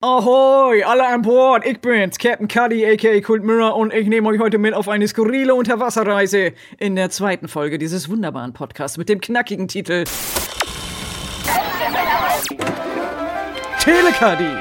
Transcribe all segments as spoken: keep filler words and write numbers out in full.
Ahoi, alle an Bord, ich bin's, Captain Cuddy, aka Kult Mirror, und ich nehme euch heute mit auf eine skurrile Unterwasserreise in der zweiten Folge dieses wunderbaren Podcasts mit dem knackigen Titel Telecuddy.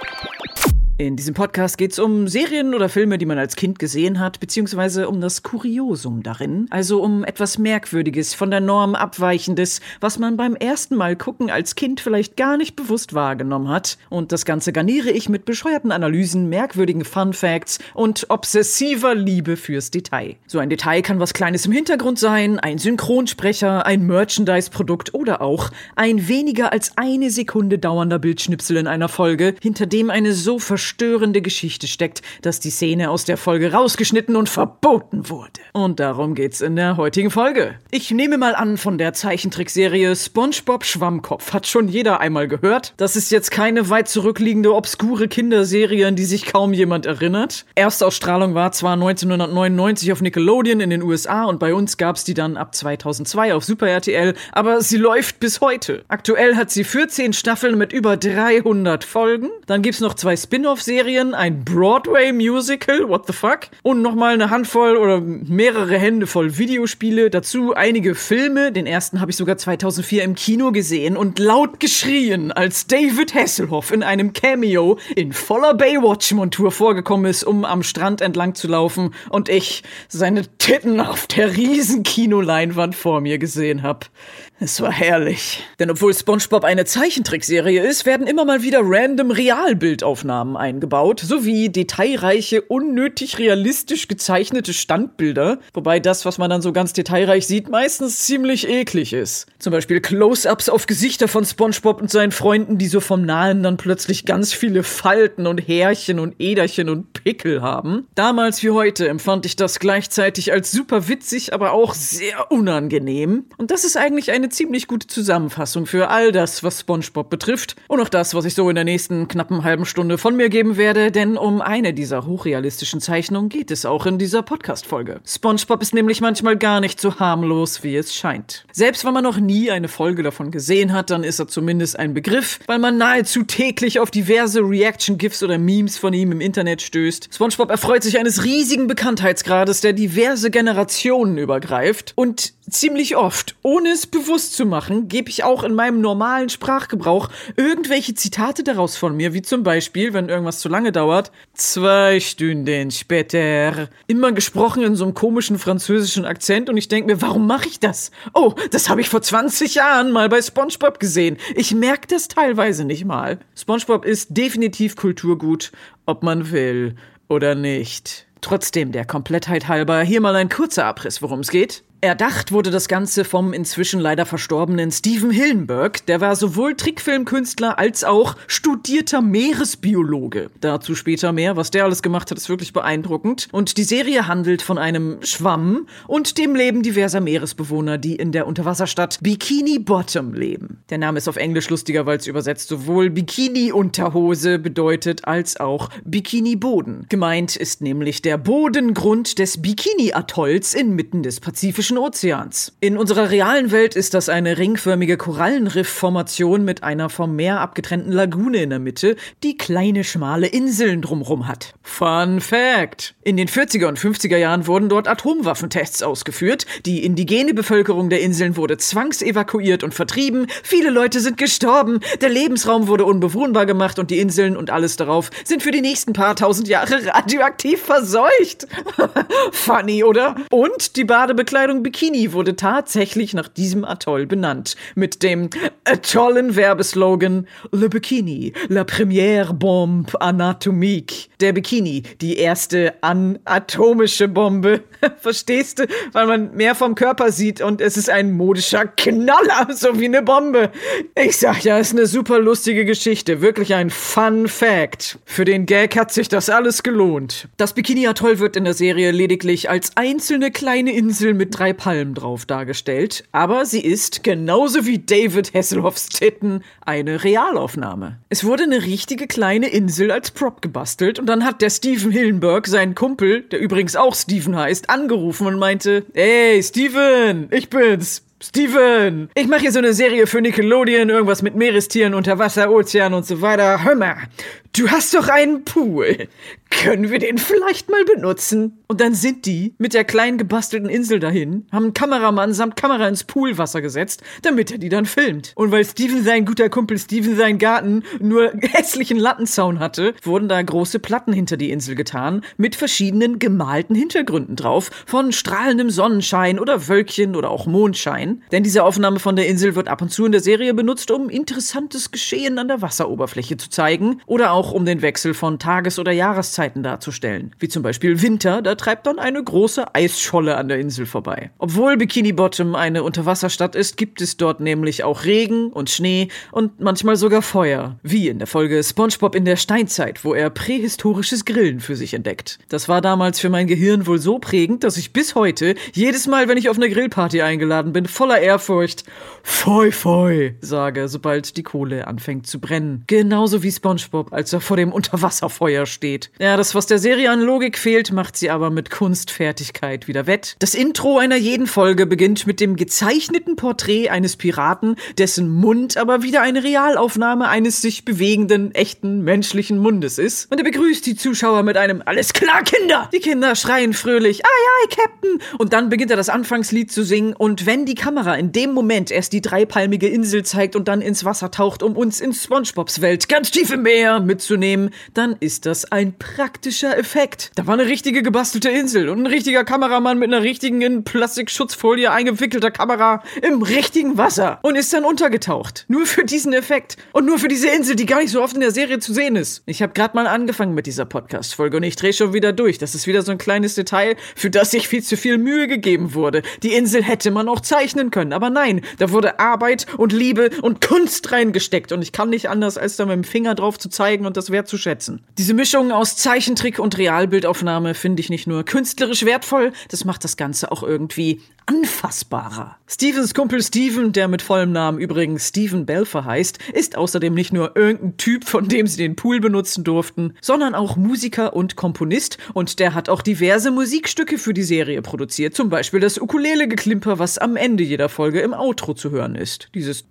In diesem Podcast geht's um Serien oder Filme, die man als Kind gesehen hat, beziehungsweise um das Kuriosum darin, also um etwas Merkwürdiges, von der Norm abweichendes, was man beim ersten Mal gucken als Kind vielleicht gar nicht bewusst wahrgenommen hat. Und das Ganze garniere ich mit bescheuerten Analysen, merkwürdigen Fun Facts und obsessiver Liebe fürs Detail. So ein Detail kann was Kleines im Hintergrund sein, ein Synchronsprecher, ein Merchandise-Produkt oder auch ein weniger als eine Sekunde dauernder Bildschnipsel in einer Folge, hinter dem eine so verstörende Geschichte steckt, dass die Szene aus der Folge rausgeschnitten und verboten wurde. Und darum geht's in der heutigen Folge. Ich nehme mal an, von der Zeichentrickserie SpongeBob Schwammkopf hat schon jeder einmal gehört. Das ist jetzt keine weit zurückliegende, obskure Kinderserie, an die sich kaum jemand erinnert. Erstausstrahlung war zwar neunzehnhundertneunundneunzig auf Nickelodeon in den U S A und bei uns gab's die dann ab zweitausendzwei auf Super R T L, aber sie läuft bis heute. Aktuell hat sie vierzehn Staffeln mit über dreihundert Folgen. Dann gibt's noch zwei Spin-off Serien, ein Broadway-Musical, what the fuck, und nochmal eine Handvoll oder mehrere Hände voll Videospiele, dazu einige Filme, den ersten habe ich sogar zweitausendvier im Kino gesehen und laut geschrien, als David Hasselhoff in einem Cameo in voller Baywatch-Montur vorgekommen ist, um am Strand entlang zu laufen und ich seine Titten auf der riesen Kinoleinwand vor mir gesehen habe. Es war herrlich. Denn obwohl SpongeBob eine Zeichentrickserie ist, werden immer mal wieder random Realbildaufnahmen eingebaut, sowie detailreiche, unnötig realistisch gezeichnete Standbilder, wobei das, was man dann so ganz detailreich sieht, meistens ziemlich eklig ist. Zum Beispiel Close-ups auf Gesichter von SpongeBob und seinen Freunden, die so vom Nahen dann plötzlich ganz viele Falten und Härchen und Äderchen und Pickel haben. Damals wie heute empfand ich das gleichzeitig als super witzig, aber auch sehr unangenehm. Und das ist eigentlich eine ziemlich gute Zusammenfassung für all das, was SpongeBob betrifft und auch das, was ich so in der nächsten knappen halben Stunde von mir geben werde, denn um eine dieser hochrealistischen Zeichnungen geht es auch in dieser Podcast-Folge. SpongeBob ist nämlich manchmal gar nicht so harmlos, wie es scheint. Selbst wenn man noch nie eine Folge davon gesehen hat, dann ist er zumindest ein Begriff, weil man nahezu täglich auf diverse Reaction-GIFs oder Memes von ihm im Internet stößt. SpongeBob erfreut sich eines riesigen Bekanntheitsgrades, der diverse Generationen übergreift und ziemlich oft, ohne es bewusst zu machen, gebe ich auch in meinem normalen Sprachgebrauch irgendwelche Zitate daraus von mir, wie zum Beispiel, wenn irgendwas zu lange dauert, zwei Stunden später. Immer gesprochen in so einem komischen französischen Akzent und ich denke mir, warum mache ich das? Oh, das habe ich vor zwanzig Jahren mal bei SpongeBob gesehen. Ich merke das teilweise nicht mal. SpongeBob ist definitiv Kulturgut, ob man will oder nicht. Trotzdem, der Komplettheit halber, hier mal ein kurzer Abriss, worum es geht. Erdacht wurde das Ganze vom inzwischen leider verstorbenen Steven Hillenburg. Der war sowohl Trickfilmkünstler als auch studierter Meeresbiologe. Dazu später mehr. Was der alles gemacht hat, ist wirklich beeindruckend. Und die Serie handelt von einem Schwamm und dem Leben diverser Meeresbewohner, die in der Unterwasserstadt Bikini Bottom leben. Der Name ist auf Englisch lustiger, weil es übersetzt sowohl Bikini-Unterhose bedeutet, als auch Bikini-Boden. Gemeint ist nämlich der Bodengrund des Bikini-Atolls inmitten des Pazifischen Ozeans. In unserer realen Welt ist das eine ringförmige Korallenriffformation mit einer vom Meer abgetrennten Lagune in der Mitte, die kleine, schmale Inseln drumherum hat. Fun Fact! In den vierziger und fünfziger Jahren wurden dort Atomwaffentests ausgeführt. Die indigene Bevölkerung der Inseln wurde zwangsevakuiert und vertrieben. Viele Leute sind gestorben. Der Lebensraum wurde unbewohnbar gemacht und die Inseln und alles darauf sind für die nächsten paar tausend Jahre radioaktiv verseucht. Funny, oder? Und die Badebekleidung Bikini wurde tatsächlich nach diesem Atoll benannt. Mit dem äh, tollen Werbeslogan Le Bikini, la première bombe anatomique. Der Bikini, die erste anatomische Bombe. Verstehst du? Weil man mehr vom Körper sieht und es ist ein modischer Knaller, so wie eine Bombe. Ich sag ja, es ist eine super lustige Geschichte. Wirklich ein Fun Fact. Für den Gag hat sich das alles gelohnt. Das Bikini-Atoll wird in der Serie lediglich als einzelne kleine Insel mit drei drei Palmen drauf dargestellt, aber sie ist, genauso wie David Hasselhoffs Titten, eine Realaufnahme. Es wurde eine richtige kleine Insel als Prop gebastelt und dann hat der Steven Hillenburg seinen Kumpel, der übrigens auch Steven heißt, angerufen und meinte, ey, Steven, ich bin's. Steven, ich mache hier so eine Serie für Nickelodeon, irgendwas mit Meerestieren, Unterwasser, Ozean und so weiter. Hör mal, du hast doch einen Pool. Können wir den vielleicht mal benutzen? Und dann sind die mit der kleinen gebastelten Insel dahin, haben einen Kameramann samt Kamera ins Poolwasser gesetzt, damit er die dann filmt. Und weil Steven sein guter Kumpel Steven seinen Garten nur hässlichen Lattenzaun hatte, wurden da große Platten hinter die Insel getan, mit verschiedenen gemalten Hintergründen drauf, von strahlendem Sonnenschein oder Wölkchen oder auch Mondschein. Denn diese Aufnahme von der Insel wird ab und zu in der Serie benutzt, um interessantes Geschehen an der Wasseroberfläche zu zeigen oder auch um den Wechsel von Tages- oder Jahreszeiten darzustellen. Wie zum Beispiel Winter, da treibt dann eine große Eisscholle an der Insel vorbei. Obwohl Bikini Bottom eine Unterwasserstadt ist, gibt es dort nämlich auch Regen und Schnee und manchmal sogar Feuer. Wie in der Folge SpongeBob in der Steinzeit, wo er prähistorisches Grillen für sich entdeckt. Das war damals für mein Gehirn wohl so prägend, dass ich bis heute, jedes Mal, wenn ich auf eine Grillparty eingeladen bin, voller Ehrfurcht Foi Foi sage, sobald die Kohle anfängt zu brennen. Genauso wie SpongeBob, als er vor dem Unterwasserfeuer steht. Ja, das, was der Serie an Logik fehlt, macht sie aber mit Kunstfertigkeit wieder wett. Das Intro einer jeden Folge beginnt mit dem gezeichneten Porträt eines Piraten, dessen Mund aber wieder eine Realaufnahme eines sich bewegenden, echten, menschlichen Mundes ist. Und er begrüßt die Zuschauer mit einem Alles klar, Kinder! Die Kinder schreien fröhlich, Ai, ai, Captain! Und dann beginnt er das Anfangslied zu singen und wenn die Kamera in dem Moment erst die dreipalmige Insel zeigt und dann ins Wasser taucht, um uns in SpongeBobs Welt ganz tief im Meer mitzunehmen, dann ist das ein praktischer Effekt. Da war eine richtige gebastelte Insel und ein richtiger Kameramann mit einer richtigen in Plastikschutzfolie eingewickelter Kamera im richtigen Wasser und ist dann untergetaucht. Nur für diesen Effekt und nur für diese Insel, die gar nicht so oft in der Serie zu sehen ist. Ich habe gerade mal angefangen mit dieser Podcast-Folge und ich drehe schon wieder durch. Das ist wieder so ein kleines Detail, für das sich viel zu viel Mühe gegeben wurde. Die Insel hätte man auch zeichnen können, aber nein, da wurde Arbeit und Liebe und Kunst reingesteckt und ich kann nicht anders, als da mit dem Finger drauf zu zeigen und das wertzuschätzen. Diese Mischung aus Zeichentrick und Realbildaufnahme finde ich nicht nur künstlerisch wertvoll, das macht das Ganze auch irgendwie anfassbarer. Stevens Kumpel Steven, der mit vollem Namen übrigens Steven Belfer heißt, ist außerdem nicht nur irgendein Typ, von dem sie den Pool benutzen durften, sondern auch Musiker und Komponist und der hat auch diverse Musikstücke für die Serie produziert, zum Beispiel das Ukulele-Geklimper, was am Ende jeder Folge im Outro zu hören ist. Dieses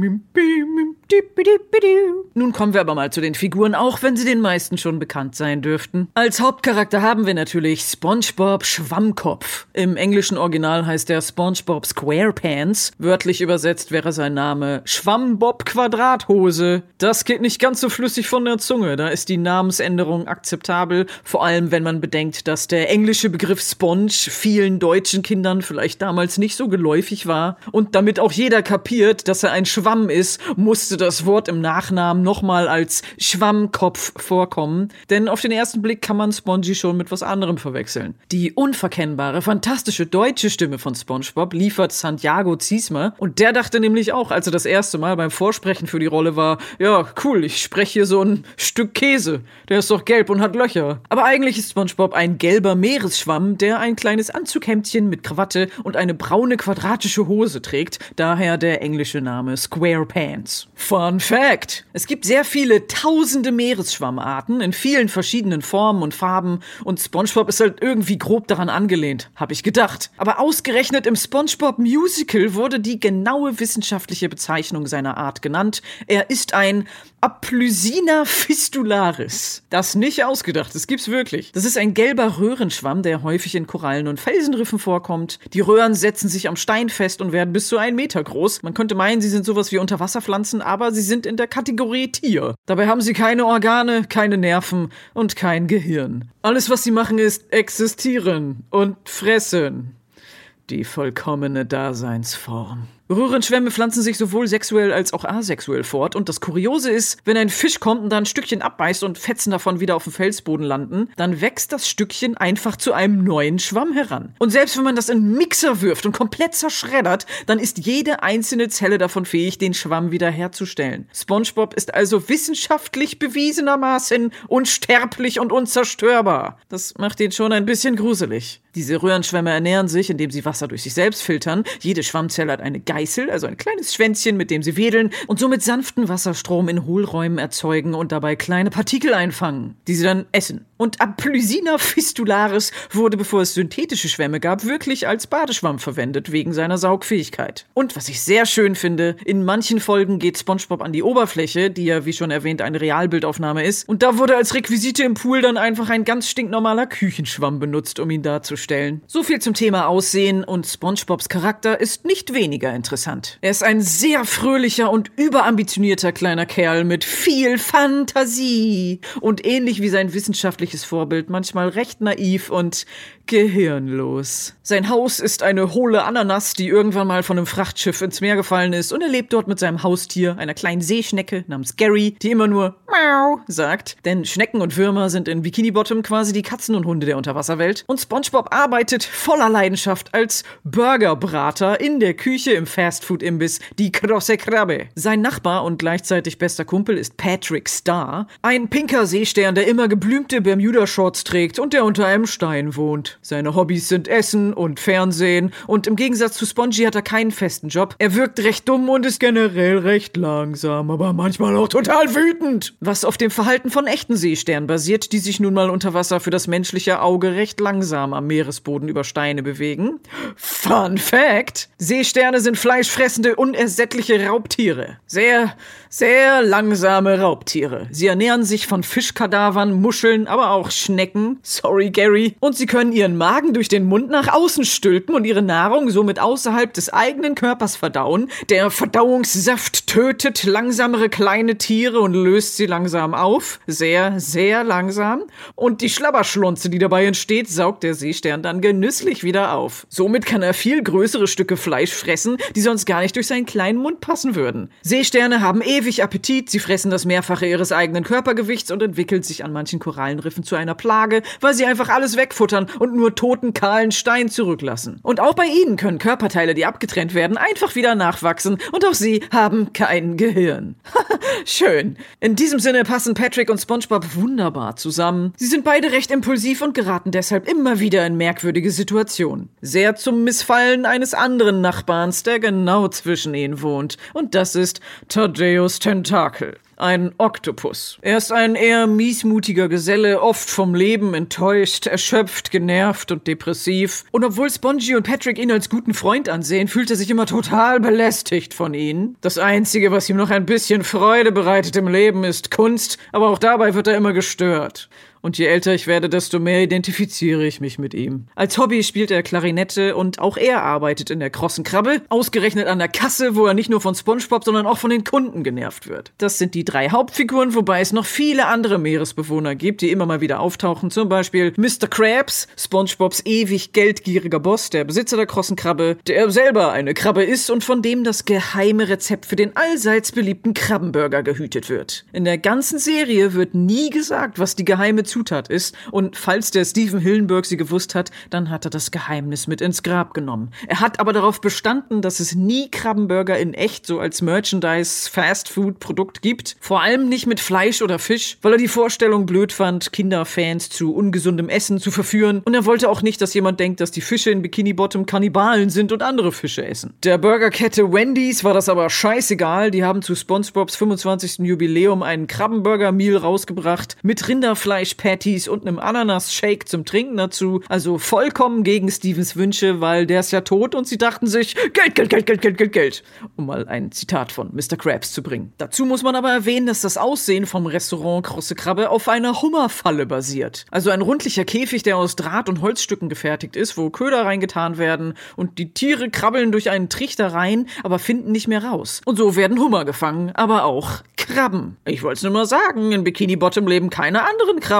Nun kommen wir aber mal zu den Figuren, auch wenn sie den meisten schon bekannt sein dürften. Als Hauptcharakter haben wir natürlich SpongeBob Schwammkopf. Im englischen Original heißt der SpongeBob SquarePants. Wörtlich übersetzt wäre sein Name Schwammbob Quadrathose. Das geht nicht ganz so flüssig von der Zunge. Da ist die Namensänderung akzeptabel, vor allem wenn man bedenkt, dass der englische Begriff Sponge vielen deutschen Kindern vielleicht damals nicht so geläufig war. Und damit auch jeder kapiert, dass er ein Schwamm ist, musste das Wort im Nachnamen nochmal als Schwammkopf vorkommen. Denn auf den ersten Blick kann man Spongy schon mit was anderem verwechseln. Die unverkennbare, fantastische deutsche Stimme von SpongeBob liefert Santiago Ziesmer und der dachte nämlich auch, als er das erste Mal beim Vorsprechen für die Rolle war, ja, cool, ich spreche hier so ein Stück Käse, der ist doch gelb und hat Löcher. Aber eigentlich ist SpongeBob ein gelber Meeresschwamm, der ein kleines Anzughemdchen mit Krawatte und eine braune quadratische Hose trägt, daher der englische Name SquarePants. Fun Fact! Es gibt sehr viele tausende Meeresschwammarten in vielen verschiedenen Formen und Farben und SpongeBob ist halt irgendwie grob daran angelehnt, habe ich gedacht. Aber ausgerechnet im SpongeBob Musical wurde die genaue wissenschaftliche Bezeichnung seiner Art genannt. Er ist ein Aplysina fistularis. Das nicht ausgedacht, das gibt's wirklich. Das ist ein gelber Röhrenschwamm, der häufig in Korallen und Felsenriffen vorkommt. Die Röhren setzen sich am Stein fest und werden bis zu einen Meter groß. Man könnte meinen, sie sind sowas wie Unterwasserpflanzen, aber sie sind in der Kategorie Tier. Dabei haben sie keine Organe, keine Nerven und kein Gehirn. Alles, was sie machen, ist existieren und fressen. Die vollkommene Daseinsform. Röhrenschwämme pflanzen sich sowohl sexuell als auch asexuell fort. Und das Kuriose ist, wenn ein Fisch kommt und da ein Stückchen abbeißt und Fetzen davon wieder auf dem Felsboden landen, dann wächst das Stückchen einfach zu einem neuen Schwamm heran. Und selbst wenn man das in einen Mixer wirft und komplett zerschreddert, dann ist jede einzelne Zelle davon fähig, den Schwamm wieder herzustellen. SpongeBob ist also wissenschaftlich bewiesenermaßen unsterblich und unzerstörbar. Das macht ihn schon ein bisschen gruselig. Diese Röhrenschwämme ernähren sich, indem sie Wasser durch sich selbst filtern. Jede Schwammzelle hat eine Geißel, also ein kleines Schwänzchen, mit dem sie wedeln und somit sanften Wasserstrom in Hohlräumen erzeugen und dabei kleine Partikel einfangen, die sie dann essen. Und Applysina fistularis wurde, bevor es synthetische Schwämme gab, wirklich als Badeschwamm verwendet, wegen seiner Saugfähigkeit. Und was ich sehr schön finde, in manchen Folgen geht SpongeBob an die Oberfläche, die ja, wie schon erwähnt, eine Realbildaufnahme ist. Und da wurde als Requisite im Pool dann einfach ein ganz stinknormaler Küchenschwamm benutzt, um ihn darzustellen. So viel zum Thema Aussehen, und SpongeBobs Charakter ist nicht weniger interessant. Er ist ein sehr fröhlicher und überambitionierter kleiner Kerl mit viel Fantasie und ähnlich wie sein wissenschaftliches Vorbild manchmal recht naiv und gehirnlos. Sein Haus ist eine hohle Ananas, die irgendwann mal von einem Frachtschiff ins Meer gefallen ist, und er lebt dort mit seinem Haustier, einer kleinen Seeschnecke namens Gary, die immer nur Miau sagt. Denn Schnecken und Würmer sind in Bikini Bottom quasi die Katzen und Hunde der Unterwasserwelt. Und SpongeBob arbeitet voller Leidenschaft als Burgerbrater in der Küche im Fastfood-Imbiss Die Große Krabbe. Sein Nachbar und gleichzeitig bester Kumpel ist Patrick Star, ein pinker Seestern, der immer geblümte Bermuda-Shorts trägt und der unter einem Stein wohnt. Seine Hobbys sind Essen und Fernsehen, und im Gegensatz zu Spongy hat er keinen festen Job. Er wirkt recht dumm und ist generell recht langsam, aber manchmal auch total wütend. Was auf dem Verhalten von echten Seesternen basiert, die sich nun mal unter Wasser für das menschliche Auge recht langsam am Meeresboden über Steine bewegen. Fun Fact: Seesterne sind fleischfressende, unersättliche Raubtiere. Sehr, sehr langsame Raubtiere. Sie ernähren sich von Fischkadavern, Muscheln, aber auch Schnecken. Sorry, Gary. Und sie können ihren Magen durch den Mund nach außen stülpen und ihre Nahrung somit außerhalb des eigenen Körpers verdauen. Der Verdauungssaft tötet langsamere kleine Tiere und löst sie langsam auf. Sehr, sehr langsam. Und die Schlabberschlunze, die dabei entsteht, saugt der Seestern dann genüsslich wieder auf. Somit kann er viel größere Stücke Fleisch fressen, die sonst gar nicht durch seinen kleinen Mund passen würden. Seesterne haben ewig Appetit, sie fressen das Mehrfache ihres eigenen Körpergewichts und entwickeln sich an manchen Korallenriffen zu einer Plage, weil sie einfach alles wegfuttern und nur toten, kahlen Stein zurücklassen. Und auch bei ihnen können Körperteile, die abgetrennt werden, einfach wieder nachwachsen, und auch sie haben kein Gehirn. Schön. In diesem Sinne passen Patrick und SpongeBob wunderbar zusammen. Sie sind beide recht impulsiv und geraten deshalb immer wieder in merkwürdige Situationen. Sehr zum Missfallen eines anderen Nachbarns, der genau zwischen ihnen wohnt. Und das ist Thaddeus Tentakel. Ein Oktopus. Er ist ein eher miesmutiger Geselle, oft vom Leben enttäuscht, erschöpft, genervt und depressiv. Und obwohl Spongy und Patrick ihn als guten Freund ansehen, fühlt er sich immer total belästigt von ihnen. Das Einzige, was ihm noch ein bisschen Freude bereitet im Leben, ist Kunst, aber auch dabei wird er immer gestört. Und je älter ich werde, desto mehr identifiziere ich mich mit ihm. Als Hobby spielt er Klarinette und auch er arbeitet in der Großen Krabbe, ausgerechnet an der Kasse, wo er nicht nur von SpongeBob, sondern auch von den Kunden genervt wird. Das sind die drei Hauptfiguren, wobei es noch viele andere Meeresbewohner gibt, die immer mal wieder auftauchen. Zum Beispiel Mister Krabs, SpongeBobs ewig geldgieriger Boss, der Besitzer der Großen Krabbe, der selber eine Krabbe ist und von dem das geheime Rezept für den allseits beliebten Krabbenburger gehütet wird. In der ganzen Serie wird nie gesagt, was die geheime Zutat ist, und falls der Steven Hillenburg sie gewusst hat, dann hat er das Geheimnis mit ins Grab genommen. Er hat aber darauf bestanden, dass es nie Krabbenburger in echt so als Merchandise-Fast-Food-Produkt gibt, vor allem nicht mit Fleisch oder Fisch, weil er die Vorstellung blöd fand, Kinderfans zu ungesundem Essen zu verführen, und er wollte auch nicht, dass jemand denkt, dass die Fische in Bikini Bottom Kannibalen sind und andere Fische essen. Der Burgerkette Wendy's war das aber scheißegal, die haben zu SpongeBobs fünfundzwanzigsten Jubiläum einen Krabbenburger-Meal rausgebracht, mit Rinderfleisch-Patties und einem Ananas-Shake zum Trinken dazu, also vollkommen gegen Stevens Wünsche, weil der ist ja tot und sie dachten sich, Geld, Geld, Geld, Geld, Geld, Geld, Geld, um mal ein Zitat von Mister Krabs zu bringen. Dazu muss man aber erwähnen, dass das Aussehen vom Restaurant Große Krabbe auf einer Hummerfalle basiert. Also ein rundlicher Käfig, der aus Draht und Holzstücken gefertigt ist, wo Köder reingetan werden und die Tiere krabbeln durch einen Trichter rein, aber finden nicht mehr raus. Und so werden Hummer gefangen, aber auch Krabben. Ich wollte es nur mal sagen, in Bikini Bottom leben keine anderen Krabben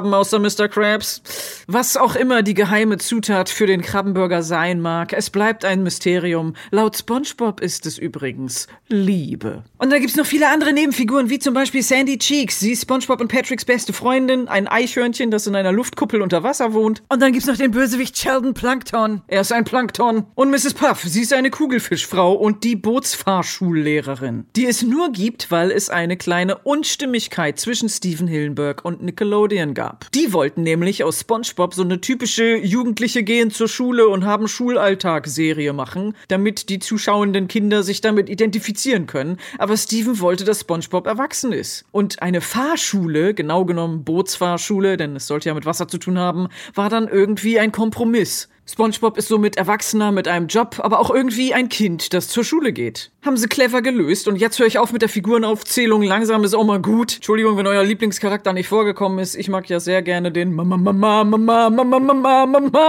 haben, außer Mister Krabs. Was auch immer die geheime Zutat für den Krabbenburger sein mag, es bleibt ein Mysterium. Laut SpongeBob ist es übrigens Liebe. Und da gibt's noch viele andere Nebenfiguren, wie zum Beispiel Sandy Cheeks. Sie ist SpongeBob und Patricks beste Freundin, ein Eichhörnchen, das in einer Luftkuppel unter Wasser wohnt. Und dann gibt's noch den Bösewicht Sheldon Plankton. Er ist ein Plankton. Und Misses Puff, sie ist eine Kugelfischfrau und die Bootsfahrschullehrerin, die es nur gibt, weil es eine kleine Unstimmigkeit zwischen Steven Hillenburg und Nickelodeon gab. Die wollten nämlich aus SpongeBob so eine typische Jugendliche gehen zur Schule und haben Schulalltag-Serie machen, damit die zuschauenden Kinder sich damit identifizieren können. Aber Steven wollte, dass SpongeBob erwachsen ist. Und eine Fahrschule, genau genommen Bootsfahrschule, denn es sollte ja mit Wasser zu tun haben, war dann irgendwie ein Kompromiss. SpongeBob ist somit Erwachsener mit einem Job, aber auch irgendwie ein Kind, das zur Schule geht. Haben sie clever gelöst und jetzt höre ich auf mit der Figurenaufzählung. Langsam ist auch mal gut. Entschuldigung, wenn euer Lieblingscharakter nicht vorgekommen ist. Ich mag ja sehr gerne den Mama Mama Mama Mama Mama Mama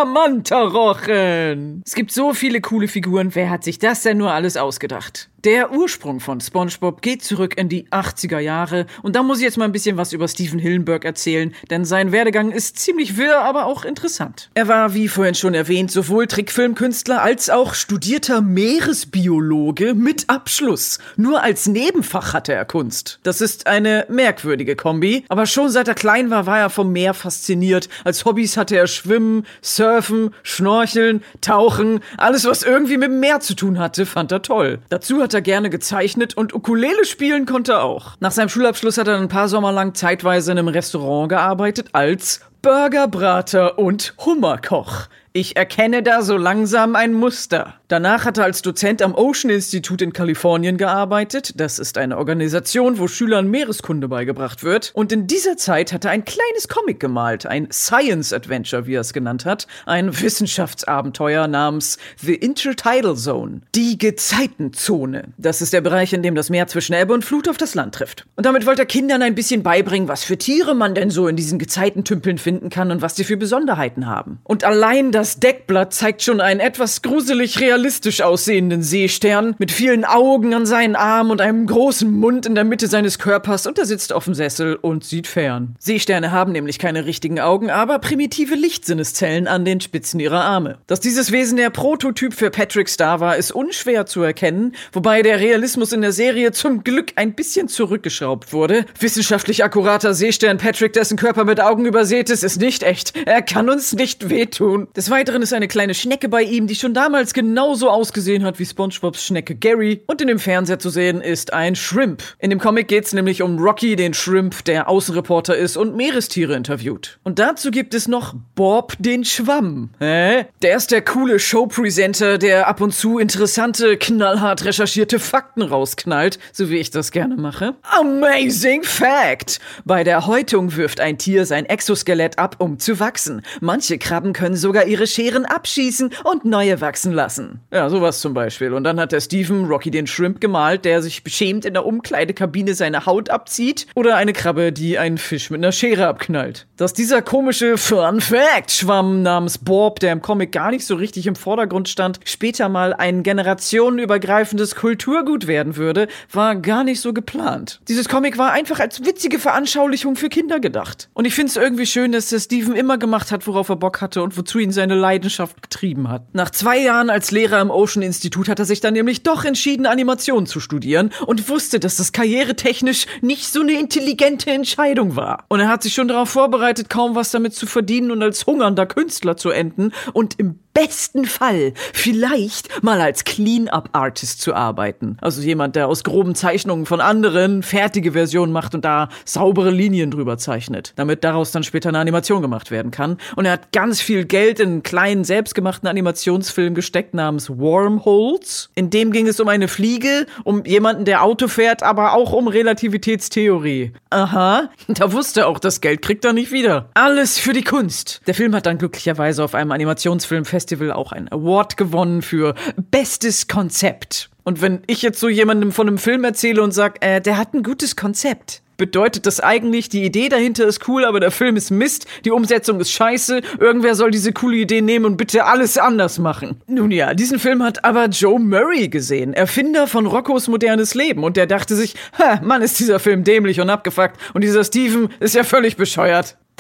Mantarochen. Es gibt so viele coole Figuren. Wer hat sich das denn nur alles ausgedacht? Der Ursprung von SpongeBob geht zurück in die achtziger Jahre und da muss ich jetzt mal ein bisschen was über Steven Hillenburg erzählen, denn sein Werdegang ist ziemlich wirr, aber auch interessant. Er war, wie vorhin schon erwähnt, sowohl Trickfilmkünstler als auch studierter Meeresbiologe mit Abschluss. Nur als Nebenfach hatte er Kunst. Das ist eine merkwürdige Kombi, aber schon seit er klein war, war er vom Meer fasziniert. Als Hobbys hatte er Schwimmen, Surfen, Schnorcheln, Tauchen, alles was irgendwie mit dem Meer zu tun hatte, fand er toll. Dazu hat er gerne gezeichnet und Ukulele spielen konnte er auch. Nach seinem Schulabschluss hat er ein paar Sommer lang zeitweise in einem Restaurant gearbeitet als Burgerbrater und Hummerkoch. Ich erkenne da so langsam ein Muster. Danach hat er als Dozent am Ocean Institute in Kalifornien gearbeitet. Das ist eine Organisation, wo Schülern Meereskunde beigebracht wird. Und in dieser Zeit hat er ein kleines Comic gemalt, ein Science Adventure, wie er es genannt hat. Ein Wissenschaftsabenteuer namens The Intertidal Zone. Die Gezeitenzone. Das ist der Bereich, in dem das Meer zwischen Ebbe und Flut auf das Land trifft. Und damit wollte er Kindern ein bisschen beibringen, was für Tiere man denn so in diesen Gezeitentümpeln finden kann und was die für Besonderheiten haben. Und allein das Das Deckblatt zeigt schon einen etwas gruselig realistisch aussehenden Seestern mit vielen Augen an seinen Armen und einem großen Mund in der Mitte seines Körpers und er sitzt auf dem Sessel und sieht fern. Seesterne haben nämlich keine richtigen Augen, aber primitive Lichtsinneszellen an den Spitzen ihrer Arme. Dass dieses Wesen der Prototyp für Patrick Star war, ist unschwer zu erkennen, wobei der Realismus in der Serie zum Glück ein bisschen zurückgeschraubt wurde. Wissenschaftlich akkurater Seestern Patrick, dessen Körper mit Augen übersät ist, ist nicht echt. Er kann uns nicht wehtun. Des Weiteren ist eine kleine Schnecke bei ihm, die schon damals genauso ausgesehen hat wie SpongeBobs Schnecke Gary. Und in dem Fernseher zu sehen ist ein Shrimp. In dem Comic geht's nämlich um Rocky, den Shrimp, der Außenreporter ist und Meerestiere interviewt. Und dazu gibt es noch Bob, den Schwamm. Hä? Der ist der coole Showpresenter, der ab und zu interessante, knallhart recherchierte Fakten rausknallt, so wie ich das gerne mache. Amazing Fact! Bei der Häutung wirft ein Tier sein Exoskelett ab, um zu wachsen. Manche Krabben können sogar ihre Scheren abschießen und neue wachsen lassen. Ja, sowas zum Beispiel. Und dann hat der Steven Rocky den Shrimp gemalt, der sich beschämt in der Umkleidekabine seine Haut abzieht. Oder eine Krabbe, die einen Fisch mit einer Schere abknallt. Dass dieser komische Fun-Fact-Schwamm namens Bob, der im Comic gar nicht so richtig im Vordergrund stand, später mal ein generationenübergreifendes Kulturgut werden würde, war gar nicht so geplant. Dieses Comic war einfach als witzige Veranschaulichung für Kinder gedacht. Und ich finde es irgendwie schön, dass der Steven immer gemacht hat, worauf er Bock hatte und wozu ihn seine Leidenschaft getrieben hat. Nach zwei Jahren als Lehrer im Ocean Institute hat er sich dann nämlich doch entschieden, Animation zu studieren und wusste, dass das karrieretechnisch nicht so eine intelligente Entscheidung war. Und er hat sich schon darauf vorbereitet, kaum was damit zu verdienen und als hungernder Künstler zu enden und im besten Fall vielleicht mal als Clean-Up-Artist zu arbeiten. Also jemand, der aus groben Zeichnungen von anderen fertige Versionen macht und da saubere Linien drüber zeichnet, damit daraus dann später eine Animation gemacht werden kann. Und er hat ganz viel Geld in einen kleinen, selbstgemachten Animationsfilm gesteckt namens Wormholes. In dem ging es um eine Fliege, um jemanden, der Auto fährt, aber auch um Relativitätstheorie. Aha, da wusste er auch, das Geld kriegt er nicht wieder. Alles für die Kunst. Der Film hat dann glücklicherweise auf einem Animationsfilmfestival auch einen Award gewonnen für Bestes Konzept. Und wenn ich jetzt so jemandem von einem Film erzähle und sag, äh, der hat ein gutes Konzept, bedeutet das eigentlich, die Idee dahinter ist cool, aber der Film ist Mist, die Umsetzung ist scheiße, irgendwer soll diese coole Idee nehmen und bitte alles anders machen. Nun ja, diesen Film hat aber Joe Murray gesehen, Erfinder von Roccos modernes Leben, und der dachte sich, ha, Mann, ist dieser Film dämlich und abgefuckt und dieser Steven ist ja völlig bescheuert.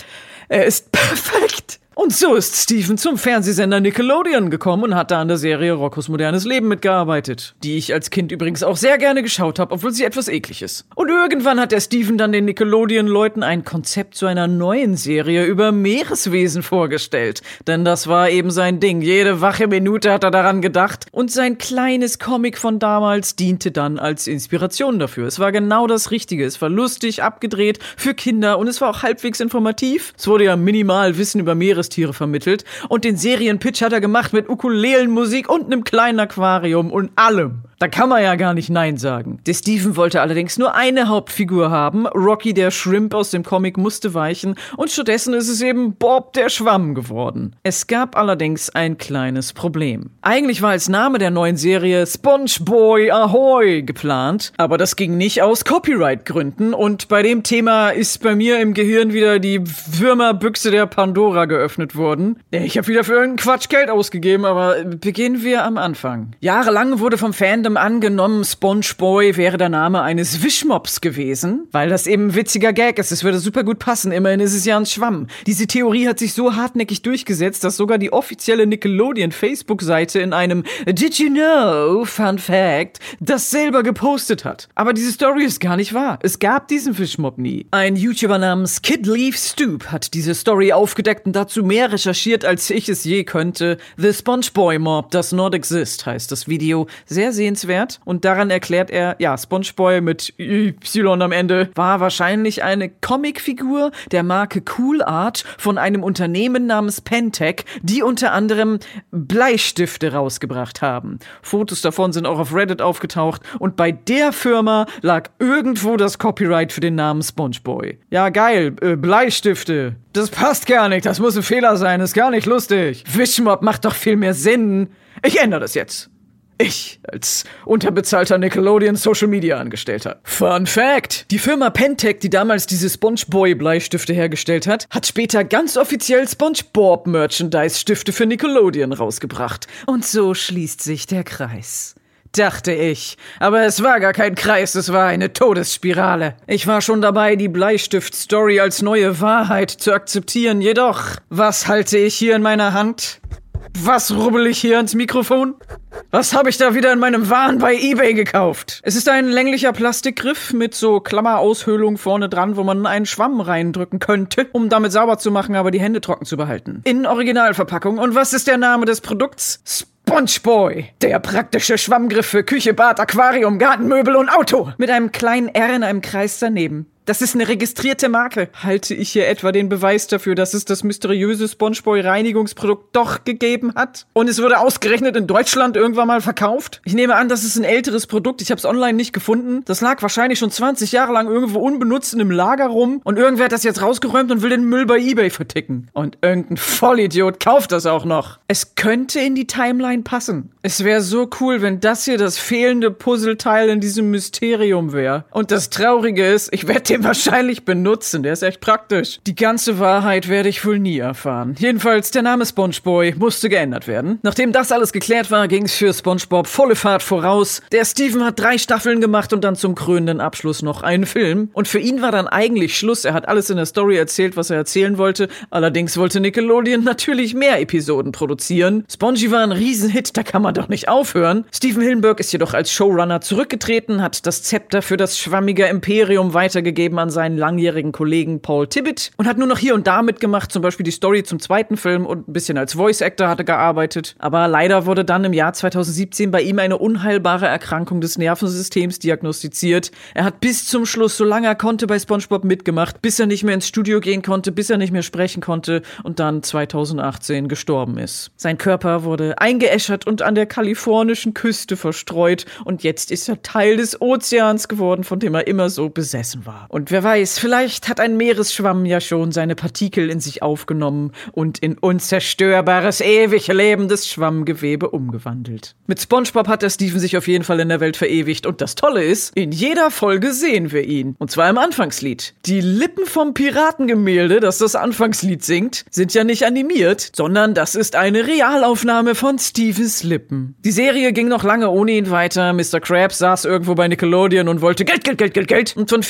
Er ist perfekt. Und so ist Steven zum Fernsehsender Nickelodeon gekommen und hat da an der Serie Roccos modernes Leben mitgearbeitet, die ich als Kind übrigens auch sehr gerne geschaut habe, obwohl sie etwas eklig ist. Und irgendwann hat der Steven dann den Nickelodeon-Leuten ein Konzept zu einer neuen Serie über Meereswesen vorgestellt. Denn das war eben sein Ding. Jede wache Minute hat er daran gedacht. Und sein kleines Comic von damals diente dann als Inspiration dafür. Es war genau das Richtige. Es war lustig, abgedreht, für Kinder und es war auch halbwegs informativ. Es wurde ja minimal Wissen über Meereswesen Tiere vermittelt und den Serienpitch hat er gemacht mit Ukulelenmusik und einem kleinen Aquarium und allem. Da kann man ja gar nicht Nein sagen. Der Steven wollte allerdings nur eine Hauptfigur haben. Rocky, der Shrimp aus dem Comic, musste weichen und stattdessen ist es eben Bob, der Schwamm geworden. Es gab allerdings ein kleines Problem. Eigentlich war als Name der neuen Serie SpongeBoy Ahoy geplant, aber das ging nicht aus Copyright-Gründen und bei dem Thema ist bei mir im Gehirn wieder die Würmerbüchse der Pandora geöffnet worden. Ich habe wieder für irgendeinen Quatsch Geld ausgegeben, aber beginnen wir am Anfang. Jahrelang wurde vom Fandom angenommen, SpongeBoy wäre der Name eines Wischmops gewesen, weil das eben ein witziger Gag ist. Es würde super gut passen, immerhin ist es ja ein Schwamm. Diese Theorie hat sich so hartnäckig durchgesetzt, dass sogar die offizielle Nickelodeon-Facebook-Seite in einem Did you know, Fun Fact, das selber gepostet hat. Aber diese Story ist gar nicht wahr. Es gab diesen Wischmopp nie. Ein YouTuber namens Kid Leaf Stoop hat diese Story aufgedeckt und dazu mehr recherchiert, als ich es je könnte. The SpongeBoy Mob does not exist, heißt das Video. Sehr sehenswert. Und daran erklärt er, ja, SpongeBoy mit Y am Ende war wahrscheinlich eine Comicfigur der Marke Cool Art von einem Unternehmen namens Pentec, die unter anderem Bleistifte rausgebracht haben. Fotos davon sind auch auf Reddit aufgetaucht und bei der Firma lag irgendwo das Copyright für den Namen SpongeBoy. Ja, geil, äh, Bleistifte. Das passt gar nicht, das muss ein Fehler sein, ist gar nicht lustig. Wischmopp macht doch viel mehr Sinn. Ich ändere das jetzt. Ich als unterbezahlter Nickelodeon-Social-Media-Angestellter. Fun Fact! Die Firma Pentec, die damals diese SpongeBoy-Bleistifte hergestellt hat, hat später ganz offiziell SpongeBob-Merchandise-Stifte für Nickelodeon rausgebracht. Und so schließt sich der Kreis. Dachte ich. Aber es war gar kein Kreis, es war eine Todesspirale. Ich war schon dabei, die Bleistift-Story als neue Wahrheit zu akzeptieren. Jedoch, was halte ich hier in meiner Hand? Was rubbel ich hier ins Mikrofon? Was habe ich da wieder in meinem Wahn bei eBay gekauft? Es ist ein länglicher Plastikgriff mit so Klammeraushöhlung vorne dran, wo man einen Schwamm reindrücken könnte, um damit sauber zu machen, aber die Hände trocken zu behalten. In Originalverpackung. Und was ist der Name des Produkts? SpongeBoy, der praktische Schwammgriff für Küche, Bad, Aquarium, Gartenmöbel und Auto. Mit einem kleinen R in einem Kreis daneben. Das ist eine registrierte Marke. Halte ich hier etwa den Beweis dafür, dass es das mysteriöse SpongeBoy-Reinigungsprodukt doch gegeben hat? Und es wurde ausgerechnet in Deutschland irgendwann mal verkauft? Ich nehme an, das ist ein älteres Produkt. Ich habe es online nicht gefunden. Das lag wahrscheinlich schon zwanzig Jahre lang irgendwo unbenutzt in einem Lager rum. Und irgendwer hat das jetzt rausgeräumt und will den Müll bei eBay verticken. Und irgendein Vollidiot kauft das auch noch. Es könnte in die Timeline passen. Es wäre so cool, wenn das hier das fehlende Puzzleteil in diesem Mysterium wäre. Und das Traurige ist, ich werde den wahrscheinlich benutzen. Der ist echt praktisch. Die ganze Wahrheit werde ich wohl nie erfahren. Jedenfalls, der Name SpongeBoy musste geändert werden. Nachdem das alles geklärt war, ging es für SpongeBob volle Fahrt voraus. Der Steven hat drei Staffeln gemacht und dann zum krönenden Abschluss noch einen Film. Und für ihn war dann eigentlich Schluss. Er hat alles in der Story erzählt, was er erzählen wollte. Allerdings wollte Nickelodeon natürlich mehr Episoden produzieren. Spongy war ein Riesenhit, da kann man doch nicht aufhören. Steven Hillenburg ist jedoch als Showrunner zurückgetreten, hat das Zepter für das schwammige Imperium weitergegeben an seinen langjährigen Kollegen Paul Tibbitt und hat nur noch hier und da mitgemacht, zum Beispiel die Story zum zweiten Film und ein bisschen als Voice-Actor hatte gearbeitet. Aber leider wurde dann im Jahr zweitausendsiebzehn bei ihm eine unheilbare Erkrankung des Nervensystems diagnostiziert. Er hat bis zum Schluss, solange er konnte, bei SpongeBob mitgemacht, bis er nicht mehr ins Studio gehen konnte, bis er nicht mehr sprechen konnte und dann zweitausendachtzehn gestorben ist. Sein Körper wurde eingeäschert und an der kalifornischen Küste verstreut und jetzt ist er Teil des Ozeans geworden, von dem er immer so besessen war. Und wer weiß, vielleicht hat ein Meeresschwamm ja schon seine Partikel in sich aufgenommen und in unzerstörbares, ewig lebendes Schwammgewebe umgewandelt. Mit SpongeBob hat der Steven sich auf jeden Fall in der Welt verewigt und das Tolle ist, in jeder Folge sehen wir ihn. Und zwar im Anfangslied. Die Lippen vom Piratengemälde, das das Anfangslied singt, sind ja nicht animiert, sondern das ist eine Realaufnahme von Stevens Lippen. Die Serie ging noch lange ohne ihn weiter. Mister Krabs saß irgendwo bei Nickelodeon und wollte Geld, Geld, Geld, Geld, Geld. Und von vielen werden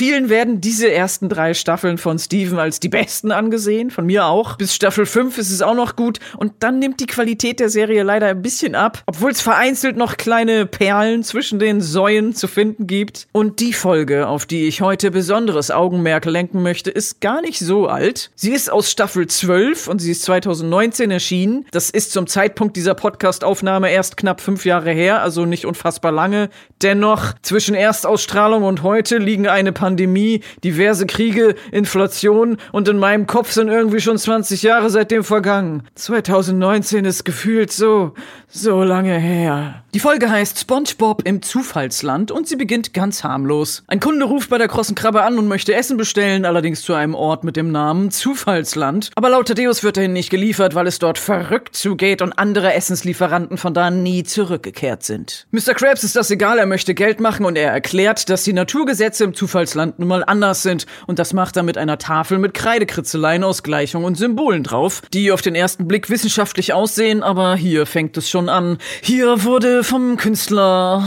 werden diese ersten drei Staffeln von Steven als die besten angesehen, von mir auch. Bis Staffel fünf ist es auch noch gut und dann nimmt die Qualität der Serie leider ein bisschen ab, obwohl es vereinzelt noch kleine Perlen zwischen den Säulen zu finden gibt. Und die Folge, auf die ich heute besonderes Augenmerk lenken möchte, ist gar nicht so alt. Sie ist aus Staffel zwölf und sie ist zweitausendneunzehn erschienen. Das ist zum Zeitpunkt dieser Podcast-Aufnahme erst knapp fünf Jahre her, also nicht unfassbar lange. Dennoch, zwischen Erstausstrahlung und heute liegen eine Pandemie, diverse Kriege, Inflation und in meinem Kopf sind irgendwie schon zwanzig Jahre seitdem vergangen. zweitausendneunzehn ist gefühlt so, so lange her. Die Folge heißt SpongeBob im Zufallsland und sie beginnt ganz harmlos. Ein Kunde ruft bei der Krossen Krabbe an und möchte Essen bestellen, allerdings zu einem Ort mit dem Namen Zufallsland. Aber laut Thaddeus wird dahin nicht geliefert, weil es dort verrückt zugeht und andere Essenslieferanten von da nie zurückgekehrt sind. Mister Krabs ist das egal, er möchte Geld machen und er erklärt, dass die Naturgesetze im Zufallsland nun mal anders sind und das macht er mit einer Tafel mit Kreidekritzeleien aus Gleichungen und Symbolen drauf, die auf den ersten Blick wissenschaftlich aussehen, aber hier fängt es schon an. Hier wurde vom Künstler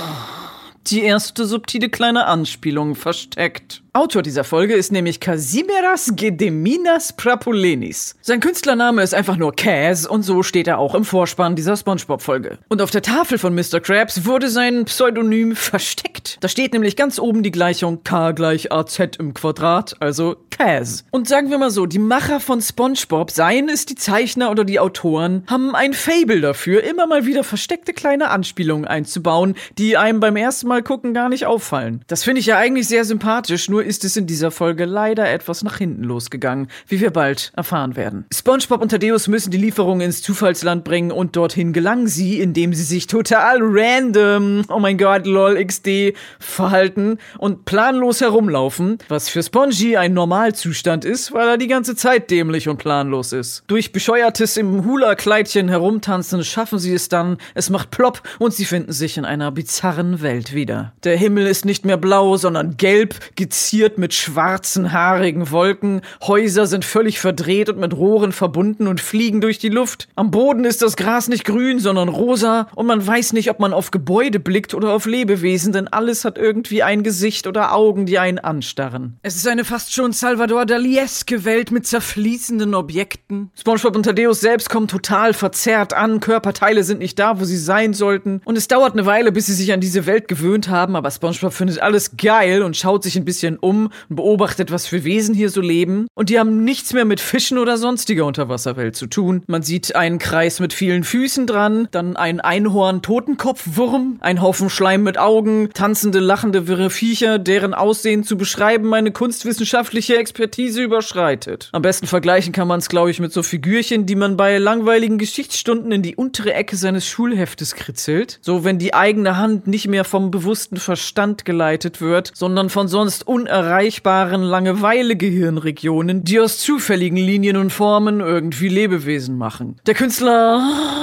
die erste subtile kleine Anspielung versteckt. Autor dieser Folge ist nämlich Kazimieras Gediminas Prapulenis. Sein Künstlername ist einfach nur Kaz und so steht er auch im Vorspann dieser SpongeBob-Folge. Und auf der Tafel von Mister Krabs wurde sein Pseudonym versteckt. Da steht nämlich ganz oben die Gleichung K gleich A Z im Quadrat, also Kaz. Und sagen wir mal so, die Macher von SpongeBob, seien es die Zeichner oder die Autoren, haben ein Faible dafür, immer mal wieder versteckte kleine Anspielungen einzubauen, die einem beim ersten Mal gucken gar nicht auffallen. Das finde ich ja eigentlich sehr sympathisch, nur ist es in dieser Folge leider etwas nach hinten losgegangen, wie wir bald erfahren werden. SpongeBob und Thaddeus müssen die Lieferung ins Zufallsland bringen und dorthin gelangen sie, indem sie sich total random, oh mein Gott, lol, X D, verhalten und planlos herumlaufen, was für Spongy ein Normalzustand ist, weil er die ganze Zeit dämlich und planlos ist. Durch bescheuertes im Hula-Kleidchen herumtanzen schaffen sie es dann, es macht plopp und sie finden sich in einer bizarren Welt wieder. Der Himmel ist nicht mehr blau, sondern gelb, gezielt mit schwarzen, haarigen Wolken. Häuser sind völlig verdreht und mit Rohren verbunden und fliegen durch die Luft. Am Boden ist das Gras nicht grün, sondern rosa und man weiß nicht, ob man auf Gebäude blickt oder auf Lebewesen, denn alles hat irgendwie ein Gesicht oder Augen, die einen anstarren. Es ist eine fast schon Salvador Dali-eske Welt mit zerfließenden Objekten. SpongeBob und Thaddeus selbst kommen total verzerrt an, Körperteile sind nicht da, wo sie sein sollten und es dauert eine Weile, bis sie sich an diese Welt gewöhnt haben, aber SpongeBob findet alles geil und schaut sich ein bisschen um und beobachtet, was für Wesen hier so leben. Und die haben nichts mehr mit Fischen oder sonstiger Unterwasserwelt zu tun. Man sieht einen Kreis mit vielen Füßen dran, dann ein Einhorn-Totenkopfwurm, ein Haufen Schleim mit Augen, tanzende, lachende, wirre Viecher, deren Aussehen zu beschreiben meine kunstwissenschaftliche Expertise überschreitet. Am besten vergleichen kann man es, glaube ich, mit so Figürchen, die man bei langweiligen Geschichtsstunden in die untere Ecke seines Schulheftes kritzelt. So, wenn die eigene Hand nicht mehr vom bewussten Verstand geleitet wird, sondern von sonst unerreichbaren Langeweile-Gehirnregionen, die aus zufälligen Linien und Formen irgendwie Lebewesen machen. Der Künstler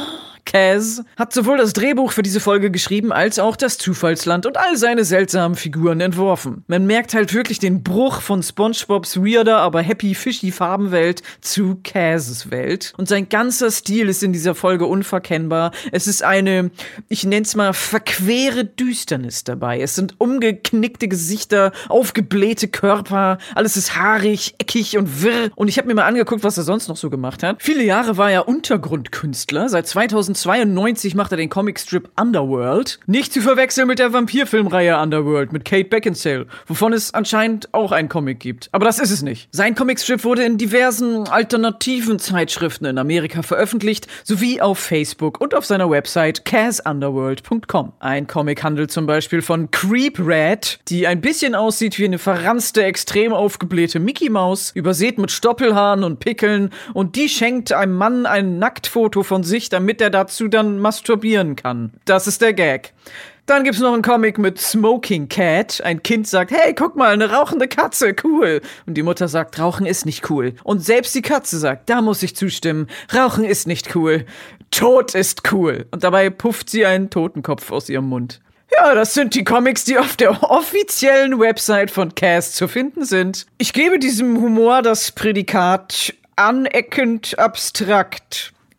Kaz hat sowohl das Drehbuch für diese Folge geschrieben, als auch das Zufallsland und all seine seltsamen Figuren entworfen. Man merkt halt wirklich den Bruch von SpongeBobs weirder, aber happy, fishy Farbenwelt zu Kaz's Welt. Und sein ganzer Stil ist in dieser Folge unverkennbar. Es ist eine, ich nenn's mal, verquere Düsternis dabei. Es sind umgeknickte Gesichter, aufgeblähte Körper, alles ist haarig, eckig und wirr. Und ich habe mir mal angeguckt, was er sonst noch so gemacht hat. Viele Jahre war er Untergrundkünstler. Seit zweitausendzweiundneunzig macht er den Comicstrip Underworld. Nicht zu verwechseln mit der Vampirfilmreihe Underworld mit Kate Beckinsale, wovon es anscheinend auch einen Comic gibt. Aber das ist es nicht. Sein Comicstrip wurde in diversen alternativen Zeitschriften in Amerika veröffentlicht, sowie auf Facebook und auf seiner Website kaz underworld punkt com. Ein Comic handelt zum Beispiel von Creep Rat, die ein bisschen aussieht wie eine verranzte, extrem aufgeblähte Mickey Maus, übersät mit Stoppelhaaren und Pickeln, und die schenkt einem Mann ein Nacktfoto von sich, damit er dazu dann masturbieren kann. Das ist der Gag. Dann gibt's noch einen Comic mit Smoking Cat. Ein Kind sagt, hey, guck mal, eine rauchende Katze, cool. Und die Mutter sagt, Rauchen ist nicht cool. Und selbst die Katze sagt, da muss ich zustimmen, Rauchen ist nicht cool. Tod ist cool. Und dabei pufft sie einen Totenkopf aus ihrem Mund. Ja, das sind die Comics, die auf der offiziellen Website von Kaz zu finden sind. Ich gebe diesem Humor das Prädikat aneckend abstrakt.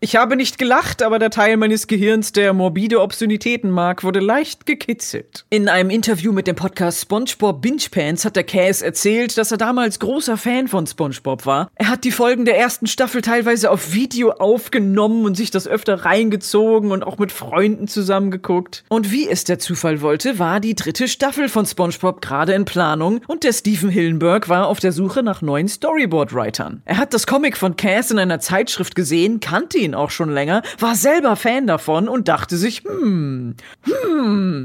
Ich habe nicht gelacht, aber der Teil meines Gehirns, der morbide Obszönitäten mag, wurde leicht gekitzelt. In einem Interview mit dem Podcast SpongeBob Binge Pants hat der Cass erzählt, dass er damals großer Fan von SpongeBob war. Er hat die Folgen der ersten Staffel teilweise auf Video aufgenommen und sich das öfter reingezogen und auch mit Freunden zusammengeguckt. Und wie es der Zufall wollte, war die dritte Staffel von SpongeBob gerade in Planung und der Stephen Hillenburg war auf der Suche nach neuen Storyboard-Writern. Er hat das Comic von Cass in einer Zeitschrift gesehen, kannte ihn auch schon länger, war selber Fan davon und dachte sich, hm, hm,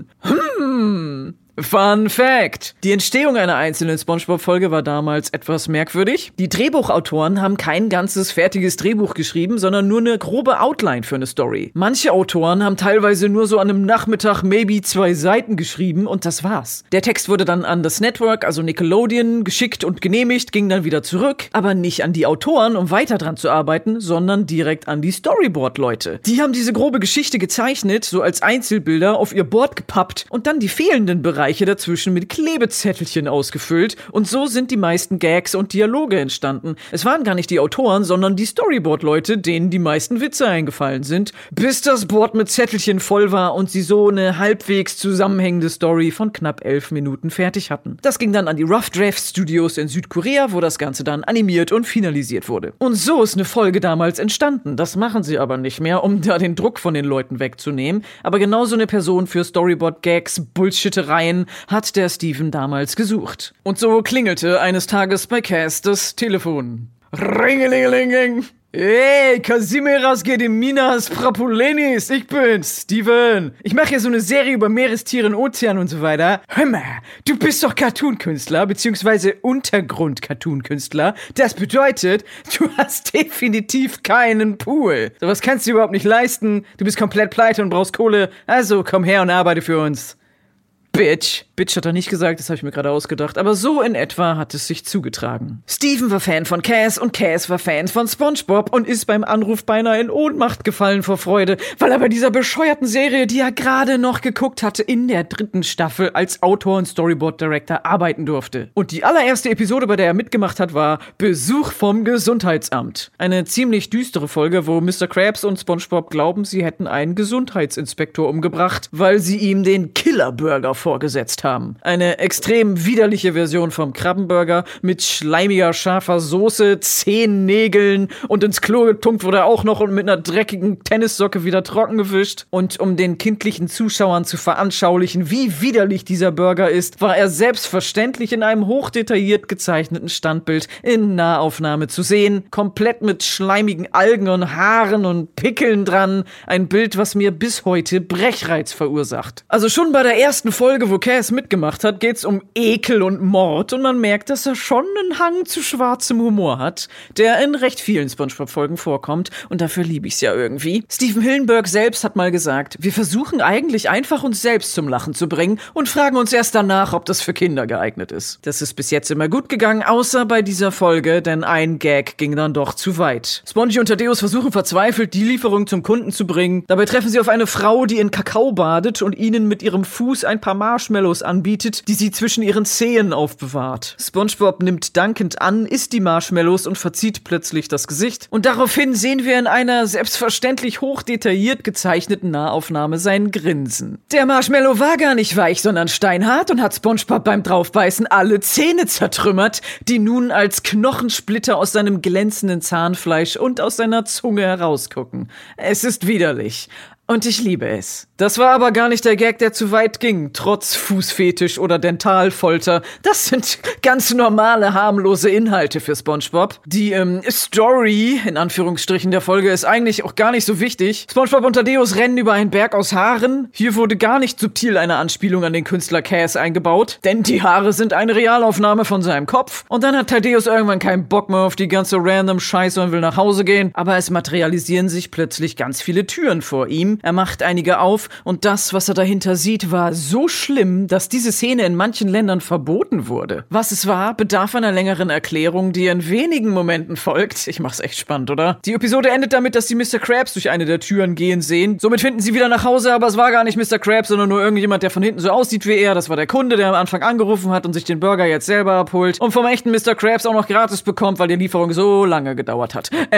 hm... Fun Fact! Die Entstehung einer einzelnen SpongeBob-Folge war damals etwas merkwürdig. Die Drehbuchautoren haben kein ganzes fertiges Drehbuch geschrieben, sondern nur eine grobe Outline für eine Story. Manche Autoren haben teilweise nur so an einem Nachmittag maybe zwei Seiten geschrieben und das war's. Der Text wurde dann an das Network, also Nickelodeon, geschickt und genehmigt, ging dann wieder zurück, aber nicht an die Autoren, um weiter dran zu arbeiten, sondern direkt an die Storyboard-Leute. Die haben diese grobe Geschichte gezeichnet, so als Einzelbilder auf ihr Board gepappt und dann die fehlenden Bereiche dazwischen mit Klebezettelchen ausgefüllt und so sind die meisten Gags und Dialoge entstanden. Es waren gar nicht die Autoren, sondern die Storyboard-Leute, denen die meisten Witze eingefallen sind, bis das Board mit Zettelchen voll war und sie so eine halbwegs zusammenhängende Story von knapp elf Minuten fertig hatten. Das ging dann an die Rough Draft Studios in Südkorea, wo das Ganze dann animiert und finalisiert wurde. Und so ist eine Folge damals entstanden. Das machen sie aber nicht mehr, um da den Druck von den Leuten wegzunehmen. Aber genauso eine Person für Storyboard-Gags, Bullshittereien hat der Steven damals gesucht. Und so klingelte eines Tages bei Cass das Telefon. Ringelingeling! Hey, Kazimieras Gediminas Prapulenis, ich bin's, Steven. Ich mache ja so eine Serie über Meerestiere, Ozean und so weiter. Hör mal, du bist doch Cartoon-Künstler, beziehungsweise Untergrund-Cartoon-Künstler. Das bedeutet, du hast definitiv keinen Pool. Sowas kannst du überhaupt nicht leisten. Du bist komplett pleite und brauchst Kohle. Also komm her und arbeite für uns. Bitch. Bitch hat er nicht gesagt, das habe ich mir gerade ausgedacht, aber so in etwa hat es sich zugetragen. Steven war Fan von Cass und Cass war Fan von SpongeBob und ist beim Anruf beinahe in Ohnmacht gefallen vor Freude, weil er bei dieser bescheuerten Serie, die er gerade noch geguckt hatte, in der dritten Staffel als Autor und Storyboard-Director arbeiten durfte. Und die allererste Episode, bei der er mitgemacht hat, war Besuch vom Gesundheitsamt. Eine ziemlich düstere Folge, wo Mister Krabs und SpongeBob glauben, sie hätten einen Gesundheitsinspektor umgebracht, weil sie ihm den Killerburger vorgesetzt haben. Eine extrem widerliche Version vom Krabbenburger mit schleimiger, scharfer Soße, zehn Nägeln und ins Klo getunkt wurde er auch noch und mit einer dreckigen Tennissocke wieder trocken gewischt. Und um den kindlichen Zuschauern zu veranschaulichen, wie widerlich dieser Burger ist, war er selbstverständlich in einem hochdetailliert gezeichneten Standbild in Nahaufnahme zu sehen, komplett mit schleimigen Algen und Haaren und Pickeln dran. Ein Bild, was mir bis heute Brechreiz verursacht. Also schon bei der ersten Folge, wo Cass mitgemacht hat, geht's um Ekel und Mord und man merkt, dass er schon einen Hang zu schwarzem Humor hat, der in recht vielen SpongeBob-Folgen vorkommt und dafür liebe ich's ja irgendwie. Stephen Hillenburg selbst hat mal gesagt, wir versuchen eigentlich einfach uns selbst zum Lachen zu bringen und fragen uns erst danach, ob das für Kinder geeignet ist. Das ist bis jetzt immer gut gegangen, außer bei dieser Folge, denn ein Gag ging dann doch zu weit. Spongy und Thaddeus versuchen verzweifelt, die Lieferung zum Kunden zu bringen. Dabei treffen sie auf eine Frau, die in Kakao badet und ihnen mit ihrem Fuß ein paar Marshmallows anbietet, die sie zwischen ihren Zehen aufbewahrt. SpongeBob nimmt dankend an, isst die Marshmallows und verzieht plötzlich das Gesicht. Und daraufhin sehen wir in einer selbstverständlich hochdetailliert gezeichneten Nahaufnahme sein Grinsen. Der Marshmallow war gar nicht weich, sondern steinhart und hat SpongeBob beim Draufbeißen alle Zähne zertrümmert, die nun als Knochensplitter aus seinem glänzenden Zahnfleisch und aus seiner Zunge herausgucken. Es ist widerlich. Und ich liebe es. Das war aber gar nicht der Gag, der zu weit ging, trotz Fußfetisch oder Dentalfolter. Das sind ganz normale, harmlose Inhalte für SpongeBob. Die ähm, Story, in Anführungsstrichen, der Folge ist eigentlich auch gar nicht so wichtig. SpongeBob und Thaddeus rennen über einen Berg aus Haaren. Hier wurde gar nicht subtil eine Anspielung an den Künstler Cass eingebaut, denn die Haare sind eine Realaufnahme von seinem Kopf. Und dann hat Thaddeus irgendwann keinen Bock mehr auf die ganze random Scheiße und will nach Hause gehen. Aber es materialisieren sich plötzlich ganz viele Türen vor ihm. Er macht einige auf und das, was er dahinter sieht, war so schlimm, dass diese Szene in manchen Ländern verboten wurde. Was es war, bedarf einer längeren Erklärung, die in wenigen Momenten folgt. Ich mach's echt spannend, oder? Die Episode endet damit, dass sie Mister Krabs durch eine der Türen gehen sehen. Somit finden sie wieder nach Hause, aber es war gar nicht Mister Krabs, sondern nur irgendjemand, der von hinten so aussieht wie er. Das war der Kunde, der am Anfang angerufen hat und sich den Burger jetzt selber abholt und vom echten Mister Krabs auch noch gratis bekommt, weil die Lieferung so lange gedauert hat. Ende.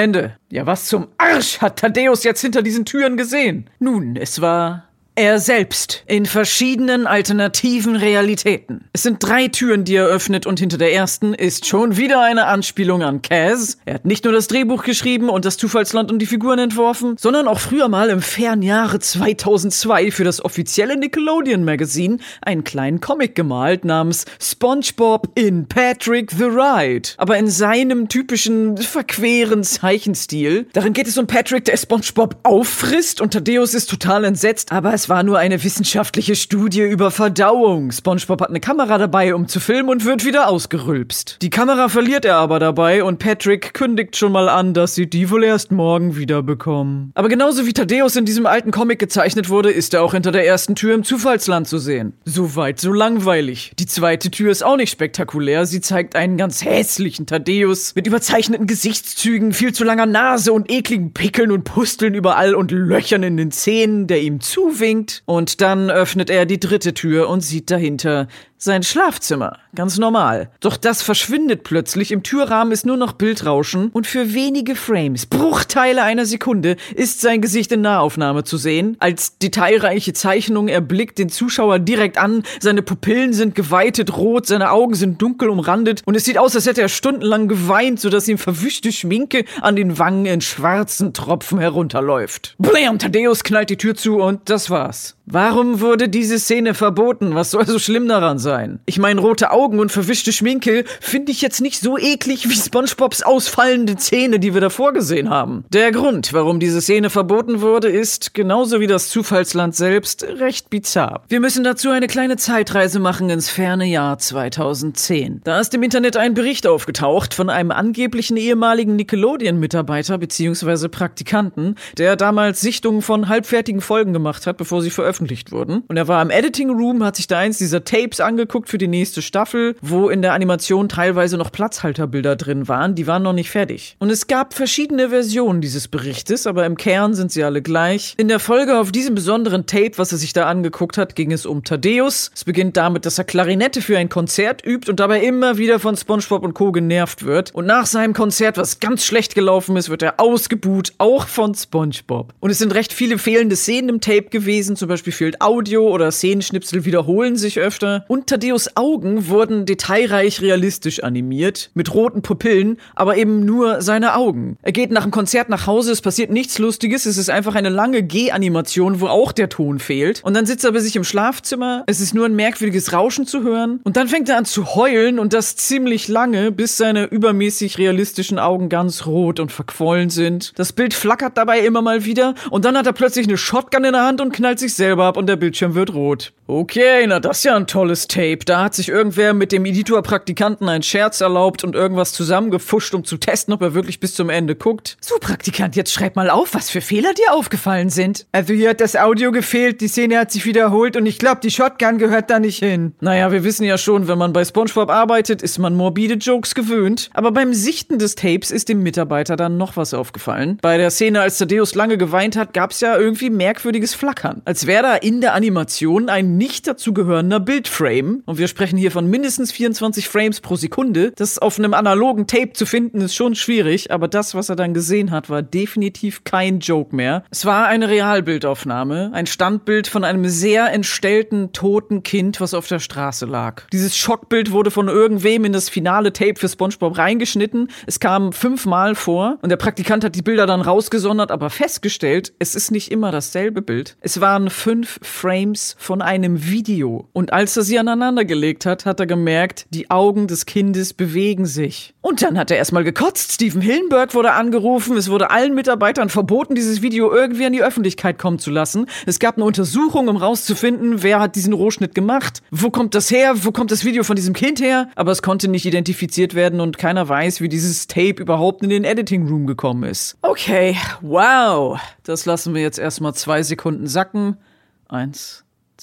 Ja, was zum Arsch hat Thaddeus jetzt hinter diesen Türen gesehen? Nun, es war er selbst in verschiedenen alternativen Realitäten. Es sind drei Türen, die er öffnet, und hinter der ersten ist schon wieder eine Anspielung an Kaz. Er hat nicht nur das Drehbuch geschrieben und das Zufallsland und die Figuren entworfen, sondern auch früher mal im Fernjahre zweitausendzwei für das offizielle Nickelodeon Magazine einen kleinen Comic gemalt namens SpongeBob in Patrick the Ride. Aber in seinem typischen verqueren Zeichenstil. Darin geht es um Patrick, der SpongeBob auffrisst, und Thaddeus ist total entsetzt, aber es war nur eine wissenschaftliche Studie über Verdauung. SpongeBob hat eine Kamera dabei, um zu filmen, und wird wieder ausgerülpst. Die Kamera verliert er aber dabei, und Patrick kündigt schon mal an, dass sie die wohl erst morgen wiederbekommen. Aber genauso wie Thaddeus in diesem alten Comic gezeichnet wurde, ist er auch hinter der ersten Tür im Zufallsland zu sehen. Soweit so langweilig. Die zweite Tür ist auch nicht spektakulär. Sie zeigt einen ganz hässlichen Thaddeus mit überzeichneten Gesichtszügen, viel zu langer Nase und ekligen Pickeln und Pusteln überall und Löchern in den Zähnen, der ihm zuwinkt. Und dann öffnet er die dritte Tür und sieht dahinter sein Schlafzimmer. Ganz normal. Doch das verschwindet plötzlich. Im Türrahmen ist nur noch Bildrauschen, und für wenige Frames, Bruchteile einer Sekunde, ist sein Gesicht in Nahaufnahme zu sehen. Als detailreiche Zeichnung, er blickt den Zuschauer direkt an, seine Pupillen sind geweitet rot, seine Augen sind dunkel umrandet, und es sieht aus, als hätte er stundenlang geweint, sodass ihm verwischte Schminke an den Wangen in schwarzen Tropfen herunterläuft. Blam! Thaddeus knallt die Tür zu, und das war's. Warum wurde diese Szene verboten? Was soll so schlimm daran sein? Ich meine, rote Augen und verwischte Schminke finde ich jetzt nicht so eklig wie SpongeBobs ausfallende Zähne, die wir davor gesehen haben. Der Grund, warum diese Szene verboten wurde, ist, genauso wie das Zufallsland selbst, recht bizarr. Wir müssen dazu eine kleine Zeitreise machen ins ferne Jahr zweitausendzehn. Da ist im Internet ein Bericht aufgetaucht von einem angeblichen ehemaligen Nickelodeon-Mitarbeiter bzw. Praktikanten, der damals Sichtungen von halbfertigen Folgen gemacht hat, bevor sie veröffentlicht wurden. Und er war im Editing Room, hat sich da eins dieser Tapes angeguckt für die nächste Staffel, wo in der Animation teilweise noch Platzhalterbilder drin waren. Die waren noch nicht fertig. Und es gab verschiedene Versionen dieses Berichtes, aber im Kern sind sie alle gleich. In der Folge auf diesem besonderen Tape, was er sich da angeguckt hat, ging es um Thaddeus. Es beginnt damit, dass er Klarinette für ein Konzert übt und dabei immer wieder von SpongeBob und Co. genervt wird. Und nach seinem Konzert, was ganz schlecht gelaufen ist, wird er ausgebuht, auch von SpongeBob. Und es sind recht viele fehlende Szenen im Tape gewesen, zum Beispiel fehlt Audio oder Szenenschnipsel wiederholen sich öfter. Und Thaddeus' Augen wurden detailreich realistisch animiert, mit roten Pupillen, aber eben nur seine Augen. Er geht nach dem Konzert nach Hause, es passiert nichts Lustiges, es ist einfach eine lange G-Animation, wo auch der Ton fehlt. Und dann sitzt er bei sich im Schlafzimmer, es ist nur ein merkwürdiges Rauschen zu hören. Und dann fängt er an zu heulen, und das ziemlich lange, bis seine übermäßig realistischen Augen ganz rot und verquollen sind. Das Bild flackert dabei immer mal wieder, und dann hat er plötzlich eine Shotgun in der Hand und knallt sich selber ab, und der Bildschirm wird rot. Okay, na das ist ja ein tolles Tape. Da hat sich irgendwer mit dem Editor-Praktikanten einen Scherz erlaubt und irgendwas zusammengefuscht, um zu testen, ob er wirklich bis zum Ende guckt. So, Praktikant, jetzt schreib mal auf, was für Fehler dir aufgefallen sind. Also hier hat das Audio gefehlt, die Szene hat sich wiederholt, und ich glaube, die Shotgun gehört da nicht hin. Naja, wir wissen ja schon, wenn man bei SpongeBob arbeitet, ist man morbide Jokes gewöhnt. Aber beim Sichten des Tapes ist dem Mitarbeiter dann noch was aufgefallen. Bei der Szene, als Thaddeus lange geweint hat, gab's ja irgendwie merkwürdiges Flackern. Als wäre da in der Animation ein nicht dazugehörender Bildframe. Und wir sprechen hier von mindestens vierundzwanzig Frames pro Sekunde. Das auf einem analogen Tape zu finden, ist schon schwierig, aber das, was er dann gesehen hat, war definitiv kein Joke mehr. Es war eine Realbildaufnahme, ein Standbild von einem sehr entstellten, toten Kind, was auf der Straße lag. Dieses Schockbild wurde von irgendwem in das finale Tape für SpongeBob reingeschnitten. Es kam fünfmal vor, und der Praktikant hat die Bilder dann rausgesondert, aber festgestellt, es ist nicht immer dasselbe Bild. Es waren fünf Frames von einem Video. Und als er sie aneinander gelegt hat, hat er gemerkt, die Augen des Kindes bewegen sich. Und dann hat er erstmal gekotzt. Steven Hillenburg wurde angerufen. Es wurde allen Mitarbeitern verboten, dieses Video irgendwie an die Öffentlichkeit kommen zu lassen. Es gab eine Untersuchung, um rauszufinden, wer hat diesen Rohschnitt gemacht. Wo kommt das her? Wo kommt das Video von diesem Kind her? Aber es konnte nicht identifiziert werden, und keiner weiß, wie dieses Tape überhaupt in den Editing Room gekommen ist. Okay, wow. Das lassen wir jetzt erstmal zwei Sekunden sacken. Eins, zwei.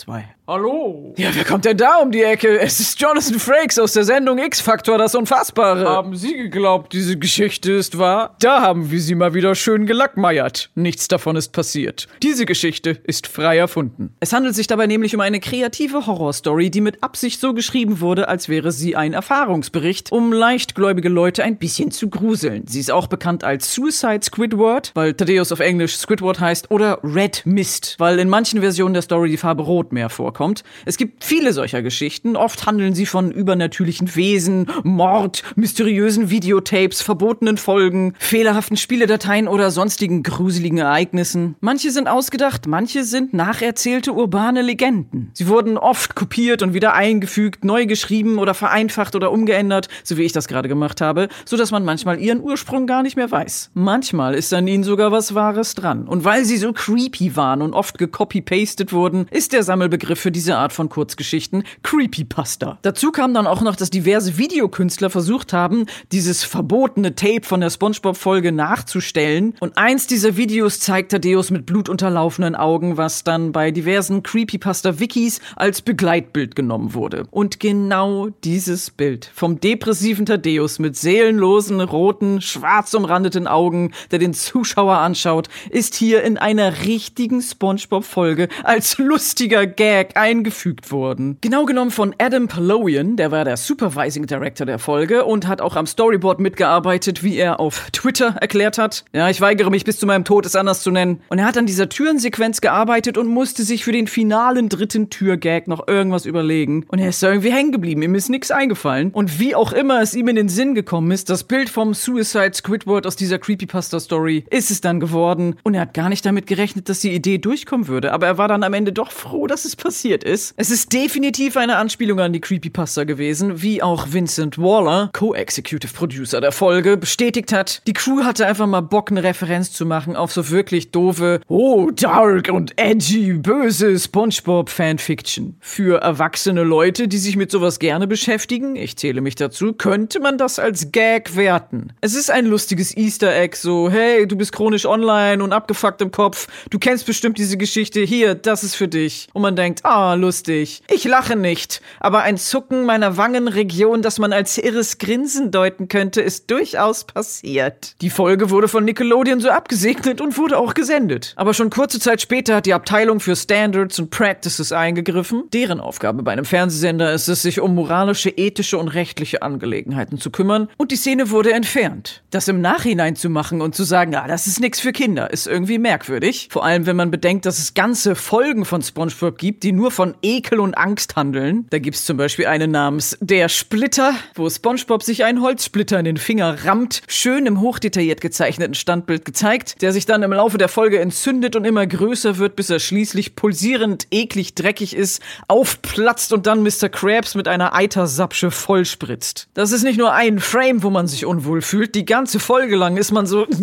Hallo? Ja, wer kommt denn da um die Ecke? Es ist Jonathan Frakes aus der Sendung X-Factor, das Unfassbare. Haben Sie geglaubt, diese Geschichte ist wahr? Da haben wir sie mal wieder schön gelackmeiert. Nichts davon ist passiert. Diese Geschichte ist frei erfunden. Es handelt sich dabei nämlich um eine kreative Horrorstory, die mit Absicht so geschrieben wurde, als wäre sie ein Erfahrungsbericht, um leichtgläubige Leute ein bisschen zu gruseln. Sie ist auch bekannt als Suicide Squidward, weil Thaddeus auf Englisch Squidward heißt, oder Red Mist, weil in manchen Versionen der Story die Farbe Rot mehr vorkommt. Kommt. Es gibt viele solcher Geschichten. Oft handeln sie von übernatürlichen Wesen, Mord, mysteriösen Videotapes, verbotenen Folgen, fehlerhaften Spieledateien oder sonstigen gruseligen Ereignissen. Manche sind ausgedacht, manche sind nacherzählte urbane Legenden. Sie wurden oft kopiert und wieder eingefügt, neu geschrieben oder vereinfacht oder umgeändert, so wie ich das gerade gemacht habe, sodass man manchmal ihren Ursprung gar nicht mehr weiß. Manchmal ist an ihnen sogar was Wahres dran. Und weil sie so creepy waren und oft gecopy-pastet wurden, ist der Sammelbegriff für diese Art von Kurzgeschichten Creepypasta. Dazu kam dann auch noch, dass diverse Videokünstler versucht haben, dieses verbotene Tape von der SpongeBob-Folge nachzustellen. Und eins dieser Videos zeigt Thaddeus mit blutunterlaufenden Augen, was dann bei diversen Creepypasta-Wikis als Begleitbild genommen wurde. Und genau dieses Bild vom depressiven Thaddeus mit seelenlosen, roten, schwarz umrandeten Augen, der den Zuschauer anschaut, ist hier in einer richtigen SpongeBob-Folge als lustiger Gag eingefügt worden. Genau genommen von Adam Paloian, der war der Supervising Director der Folge und hat auch am Storyboard mitgearbeitet, wie er auf Twitter erklärt hat. Ja, ich weigere mich bis zu meinem Tod, es anders zu nennen. Und er hat an dieser Türensequenz gearbeitet und musste sich für den finalen dritten Türgag noch irgendwas überlegen. Und er ist da irgendwie hängen geblieben, ihm ist nichts eingefallen. Und wie auch immer es ihm in den Sinn gekommen ist, das Bild vom Suicide Squidward aus dieser Creepypasta-Story ist es dann geworden. Und er hat gar nicht damit gerechnet, dass die Idee durchkommen würde. Aber er war dann am Ende doch froh, dass es passiert ist. Es ist definitiv eine Anspielung an die Creepypasta gewesen, wie auch Vincent Waller, Co-Executive Producer der Folge, bestätigt hat. Die Crew hatte einfach mal Bock, eine Referenz zu machen auf so wirklich doofe, oh, dark und edgy, böse SpongeBob-Fanfiction. Für erwachsene Leute, die sich mit sowas gerne beschäftigen, ich zähle mich dazu, könnte man das als Gag werten. Es ist ein lustiges Easter Egg, so, hey, du bist chronisch online und abgefuckt im Kopf, du kennst bestimmt diese Geschichte, hier, das ist für dich. Und man denkt, ah, lustig. Ich lache nicht, aber ein Zucken meiner Wangenregion, das man als irres Grinsen deuten könnte, ist durchaus passiert. Die Folge wurde von Nickelodeon so abgesegnet und wurde auch gesendet. Aber schon kurze Zeit später hat die Abteilung für Standards und Practices eingegriffen. Deren Aufgabe bei einem Fernsehsender ist es, sich um moralische, ethische und rechtliche Angelegenheiten zu kümmern, und die Szene wurde entfernt. Das im Nachhinein zu machen und zu sagen, ah, das ist nichts für Kinder, ist irgendwie merkwürdig. Vor allem, wenn man bedenkt, dass es ganze Folgen von SpongeBob gibt, die nur von Ekel und Angst handeln. Da gibt's zum Beispiel eine namens Der Splitter, wo SpongeBob sich einen Holzsplitter in den Finger rammt, schön im hochdetailliert gezeichneten Standbild gezeigt, der sich dann im Laufe der Folge entzündet und immer größer wird, bis er schließlich pulsierend, eklig, dreckig ist, aufplatzt und dann Mister Krabs mit einer Eitersapsche vollspritzt. Das ist nicht nur ein Frame, wo man sich unwohl fühlt, die ganze Folge lang ist man so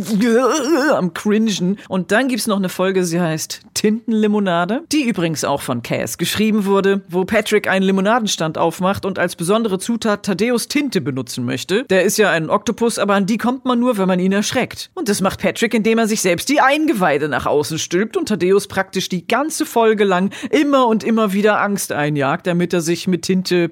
am Cringen. Und dann gibt's noch eine Folge, sie heißt Tintenlimonade, die übrigens auch von Cass geschrieben wurde, wo Patrick einen Limonadenstand aufmacht und als besondere Zutat Thaddeus Tinte benutzen möchte. Der ist ja ein Oktopus, aber an die kommt man nur, wenn man ihn erschreckt. Und das macht Patrick, indem er sich selbst die Eingeweide nach außen stülpt und Thaddeus praktisch die ganze Folge lang immer und immer wieder Angst einjagt, damit er sich mit Tinte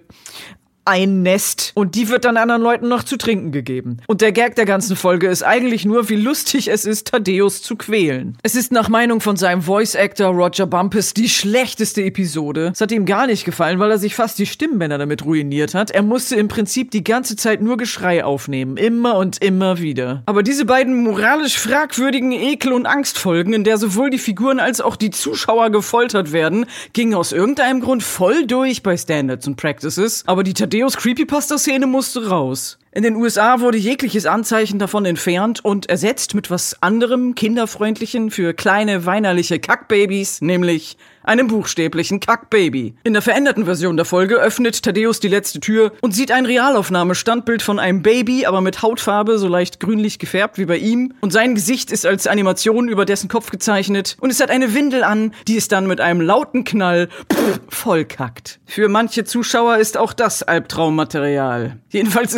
einnässt, und die wird dann anderen Leuten noch zu trinken gegeben. Und der Gag der ganzen Folge ist eigentlich nur, wie lustig es ist, Thaddeus zu quälen. Es ist nach Meinung von seinem Voice-Actor Roger Bumpus die schlechteste Episode. Es hat ihm gar nicht gefallen, weil er sich fast die Stimmbänder damit ruiniert hat. Er musste im Prinzip die ganze Zeit nur Geschrei aufnehmen. Immer und immer wieder. Aber diese beiden moralisch fragwürdigen Ekel- und Angstfolgen, in der sowohl die Figuren als auch die Zuschauer gefoltert werden, gingen aus irgendeinem Grund voll durch bei Standards und Practices. Aber die Thaddeus Creepypasta-Szene musste raus. In den U S A wurde jegliches Anzeichen davon entfernt und ersetzt mit was anderem, kinderfreundlichen für kleine, weinerliche Kackbabys, nämlich einem buchstäblichen Kackbaby. In der veränderten Version der Folge öffnet Thaddeus die letzte Tür und sieht ein Realaufnahme-Standbild von einem Baby, aber mit Hautfarbe so leicht grünlich gefärbt wie bei ihm. Und sein Gesicht ist als Animation über dessen Kopf gezeichnet. Und es hat eine Windel an, die es dann mit einem lauten Knall pff, vollkackt. Für manche Zuschauer ist auch das Albtraummaterial. Jedenfalls ist das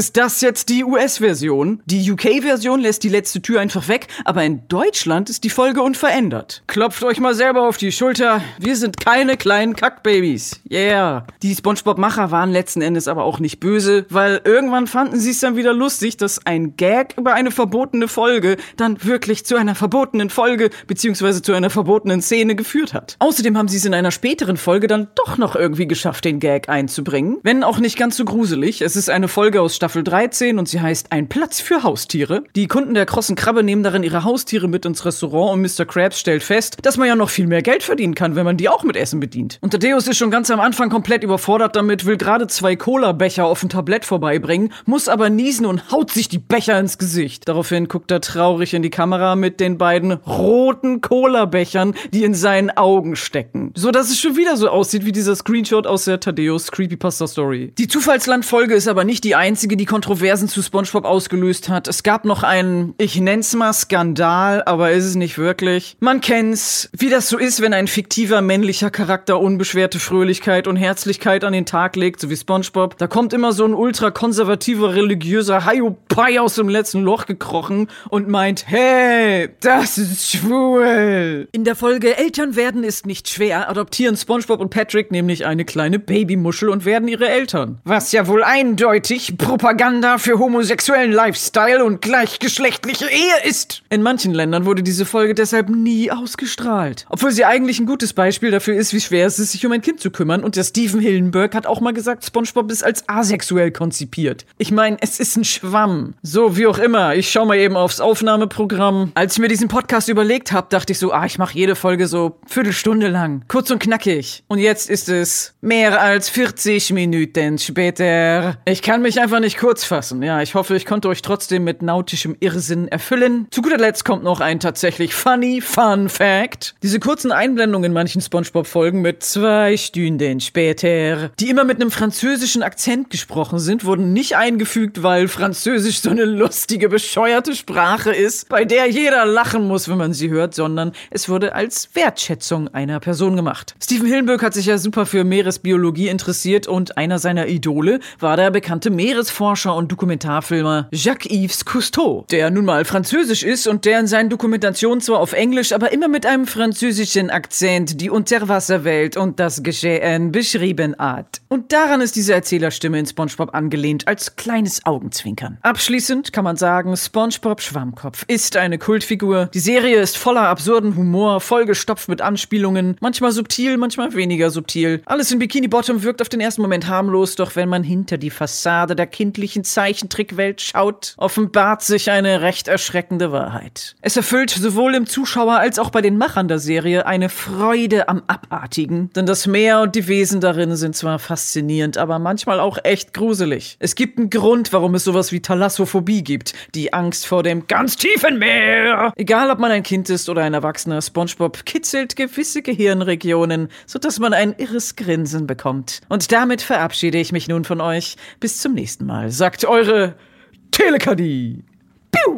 jetzt die U S-Version. Die U K-Version lässt die letzte Tür einfach weg, aber in Deutschland ist die Folge unverändert. Klopft euch mal selber auf die Schulter. Wir sind keine kleinen Kackbabys. Yeah. Die SpongeBob-Macher waren letzten Endes aber auch nicht böse, weil irgendwann fanden sie es dann wieder lustig, dass ein Gag über eine verbotene Folge dann wirklich zu einer verbotenen Folge beziehungsweise zu einer verbotenen Szene geführt hat. Außerdem haben sie es in einer späteren Folge dann doch noch irgendwie geschafft, den Gag einzubringen. Wenn auch nicht ganz so gruselig. Es ist eine Folge aus Staffel dreizehn und sie heißt Ein Platz für Haustiere. Die Kunden der Krossen Krabbe nehmen darin ihre Haustiere mit ins Restaurant und Mister Krabs stellt fest, dass man ja noch viel mehr Geld verdienen kann, wenn man die auch mit Essen bedient. Und Thaddeus ist schon ganz am Anfang komplett überfordert damit, will gerade zwei Cola-Becher auf ein Tablett vorbeibringen, muss aber niesen und haut sich die Becher ins Gesicht. Daraufhin guckt er traurig in die Kamera mit den beiden roten Cola-Bechern, die in seinen Augen stecken. So dass es schon wieder so aussieht wie dieser Screenshot aus der Thaddeus Creepypasta-Story. Die Zufallsland-Folge ist aber nicht die einzige, die Kontroversen zu SpongeBob ausgelöst hat. Es gab noch einen, ich nenn's mal Skandal, aber ist es nicht wirklich. Man kennt's, wie das so ist, wenn ein fiktiver männlicher Charakter unbeschwerte Fröhlichkeit und Herzlichkeit an den Tag legt, so wie SpongeBob. Da kommt immer so ein ultrakonservativer, religiöser Hiopai aus dem letzten Loch gekrochen und meint, hey, das ist schwul. In der Folge Eltern werden ist nicht schwer, adoptieren SpongeBob und Patrick nämlich eine kleine Babymuschel und werden ihre Eltern. Was ja wohl eindeutig Propaganda für homosexuellen Lifestyle und gleichgeschlechtliche Ehe ist. In manchen Ländern wurde diese Folge deshalb nie ausgestrahlt. Obwohl sie eigentlich ein gutes Beispiel dafür ist, wie schwer es ist, sich um ein Kind zu kümmern. Und der Steven Hillenburg hat auch mal gesagt, SpongeBob ist als asexuell konzipiert. Ich meine, es ist ein Schwamm. So, wie auch immer. Ich schau mal eben aufs Aufnahmeprogramm. Als ich mir diesen Podcast überlegt habe, dachte ich so, ah, ich mache jede Folge so Viertelstunde lang. Kurz und knackig. Und jetzt ist es mehr als vierzig Minuten später. Ich kann mich einfach nicht kurz fassen. Ja, ich hoffe, ich konnte euch trotzdem mit nautischem Irrsinn erfüllen. Zu guter Letzt kommt noch ein tatsächlich funny Fun Fact. Diese kurzen Einblendungen in manchen SpongeBob-Folgen mit zwei Stunden später, die immer mit einem französischen Akzent gesprochen sind, wurden nicht eingefügt, weil Französisch so eine lustige, bescheuerte Sprache ist, bei der jeder lachen muss, wenn man sie hört, sondern es wurde als Wertschätzung einer Person gemacht. Steven Hillenburg hat sich ja super für Meeresbiologie interessiert und einer seiner Idole war der bekannte Meeresforscher und Dokumentarfilmer Jacques-Yves Cousteau, der nun mal französisch ist und der in seinen Dokumentationen zwar auf Englisch, aber immer mit einem französischen Akzent die Unterwasserwelt und das Geschehen beschrieben hat. Und daran ist diese Erzählerstimme in SpongeBob angelehnt, als kleines Augenzwinkern. Abschließend kann man sagen, SpongeBob Schwammkopf ist eine Kultfigur. Die Serie ist voller absurden Humor, vollgestopft mit Anspielungen, manchmal subtil, manchmal weniger subtil. Alles in Bikini Bottom wirkt auf den ersten Moment harmlos, doch wenn man hinter die Fassade der kindlichen Zeichentrickwelt schaut, offenbart sich eine recht erschreckende Wahrheit. Es erfüllt sowohl im Zuschauer als auch bei den Machern der Serie eine Freude am Abartigen, denn das Meer und die Wesen darin sind zwar faszinierend, aber manchmal auch echt gruselig. Es gibt einen Grund, warum es sowas wie Thalassophobie gibt, die Angst vor dem ganz tiefen Meer. Egal, ob man ein Kind ist oder ein Erwachsener, SpongeBob kitzelt gewisse Gehirnregionen, sodass man ein irres Grinsen bekommt. Und damit verabschiede ich mich nun von euch. Bis zum nächsten Mal, sagt eure Telekadie. Piu!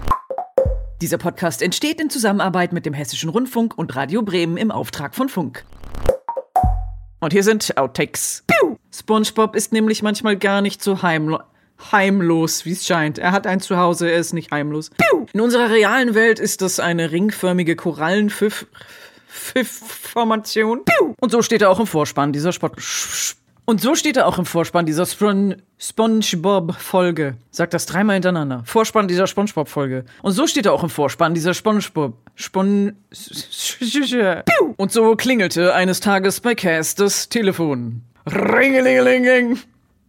Dieser Podcast entsteht in Zusammenarbeit mit dem Hessischen Rundfunk und Radio Bremen im Auftrag von Funk. Und hier sind Outtakes. Piu! SpongeBob ist nämlich manchmal gar nicht so heimlos. Heimlos, wie es scheint. Er hat ein Zuhause, er ist nicht heimlos. Piu! In unserer realen Welt ist das eine ringförmige Korallenpfiff-Formation. Piu! Und so steht er auch im Vorspann dieser Sport... Und so steht er auch im Vorspann dieser Spon SpongeBob-Folge. Sagt das dreimal hintereinander. Vorspann dieser SpongeBob-Folge. Und so steht er auch im Vorspann dieser SpongeBob... Spon... Piu! Und so klingelte eines Tages bei Cass das Telefon. Ringelingeling.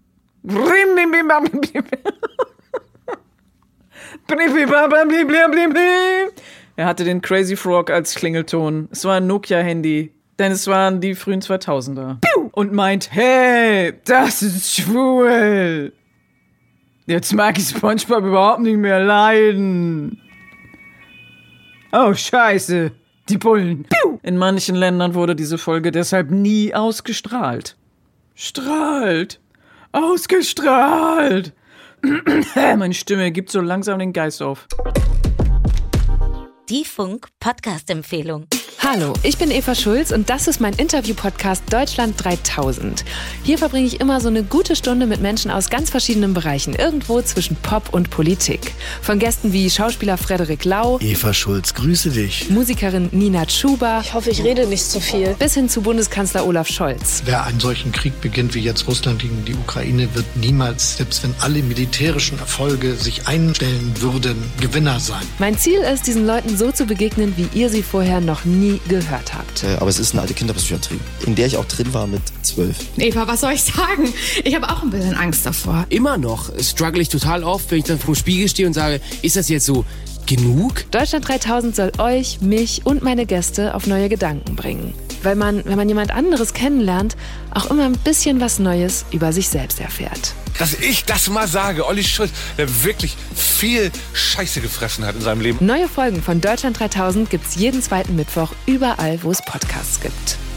Er hatte den Crazy Frog als Klingelton. Es war ein Nokia-Handy, denn es waren die frühen zweitausender. Und meint, hey, das ist schwul. Jetzt mag ich SpongeBob überhaupt nicht mehr leiden. Oh, scheiße, die Bullen. In manchen Ländern wurde diese Folge deshalb nie ausgestrahlt. Strahlt. Ausgestrahlt! Meine Stimme gibt so langsam den Geist auf. Die Funk-Podcast-Empfehlung. Hallo, ich bin Eva Schulz und das ist mein Interview-Podcast Deutschland dreitausend. Hier verbringe ich immer so eine gute Stunde mit Menschen aus ganz verschiedenen Bereichen, irgendwo zwischen Pop und Politik. Von Gästen wie Schauspieler Frederik Lau, Eva Schulz, grüße dich. Musikerin Nina Chuba, ich hoffe, ich rede nicht zu viel, bis hin zu Bundeskanzler Olaf Scholz. Wer einen solchen Krieg beginnt wie jetzt Russland gegen die Ukraine, wird niemals, selbst wenn alle militärischen Erfolge sich einstellen würden, Gewinner sein. Mein Ziel ist, diesen Leuten so zu begegnen, wie ihr sie vorher noch nie gehört habt. Aber es ist eine alte Kinderpsychiatrie, in der ich auch drin war mit zwölf. Eva, was soll ich sagen? Ich habe auch ein bisschen Angst davor. Immer noch struggle ich total oft, wenn ich dann vor dem Spiegel stehe und sage, ist das jetzt so genug? Deutschland dreitausend soll euch, mich und meine Gäste auf neue Gedanken bringen. Weil man, wenn man jemand anderes kennenlernt, auch immer ein bisschen was Neues über sich selbst erfährt. Dass ich das mal sage, Olli Schulz, der wirklich viel Scheiße gefressen hat in seinem Leben. Neue Folgen von Deutschland dreitausend gibt's jeden zweiten Mittwoch überall, wo es Podcasts gibt.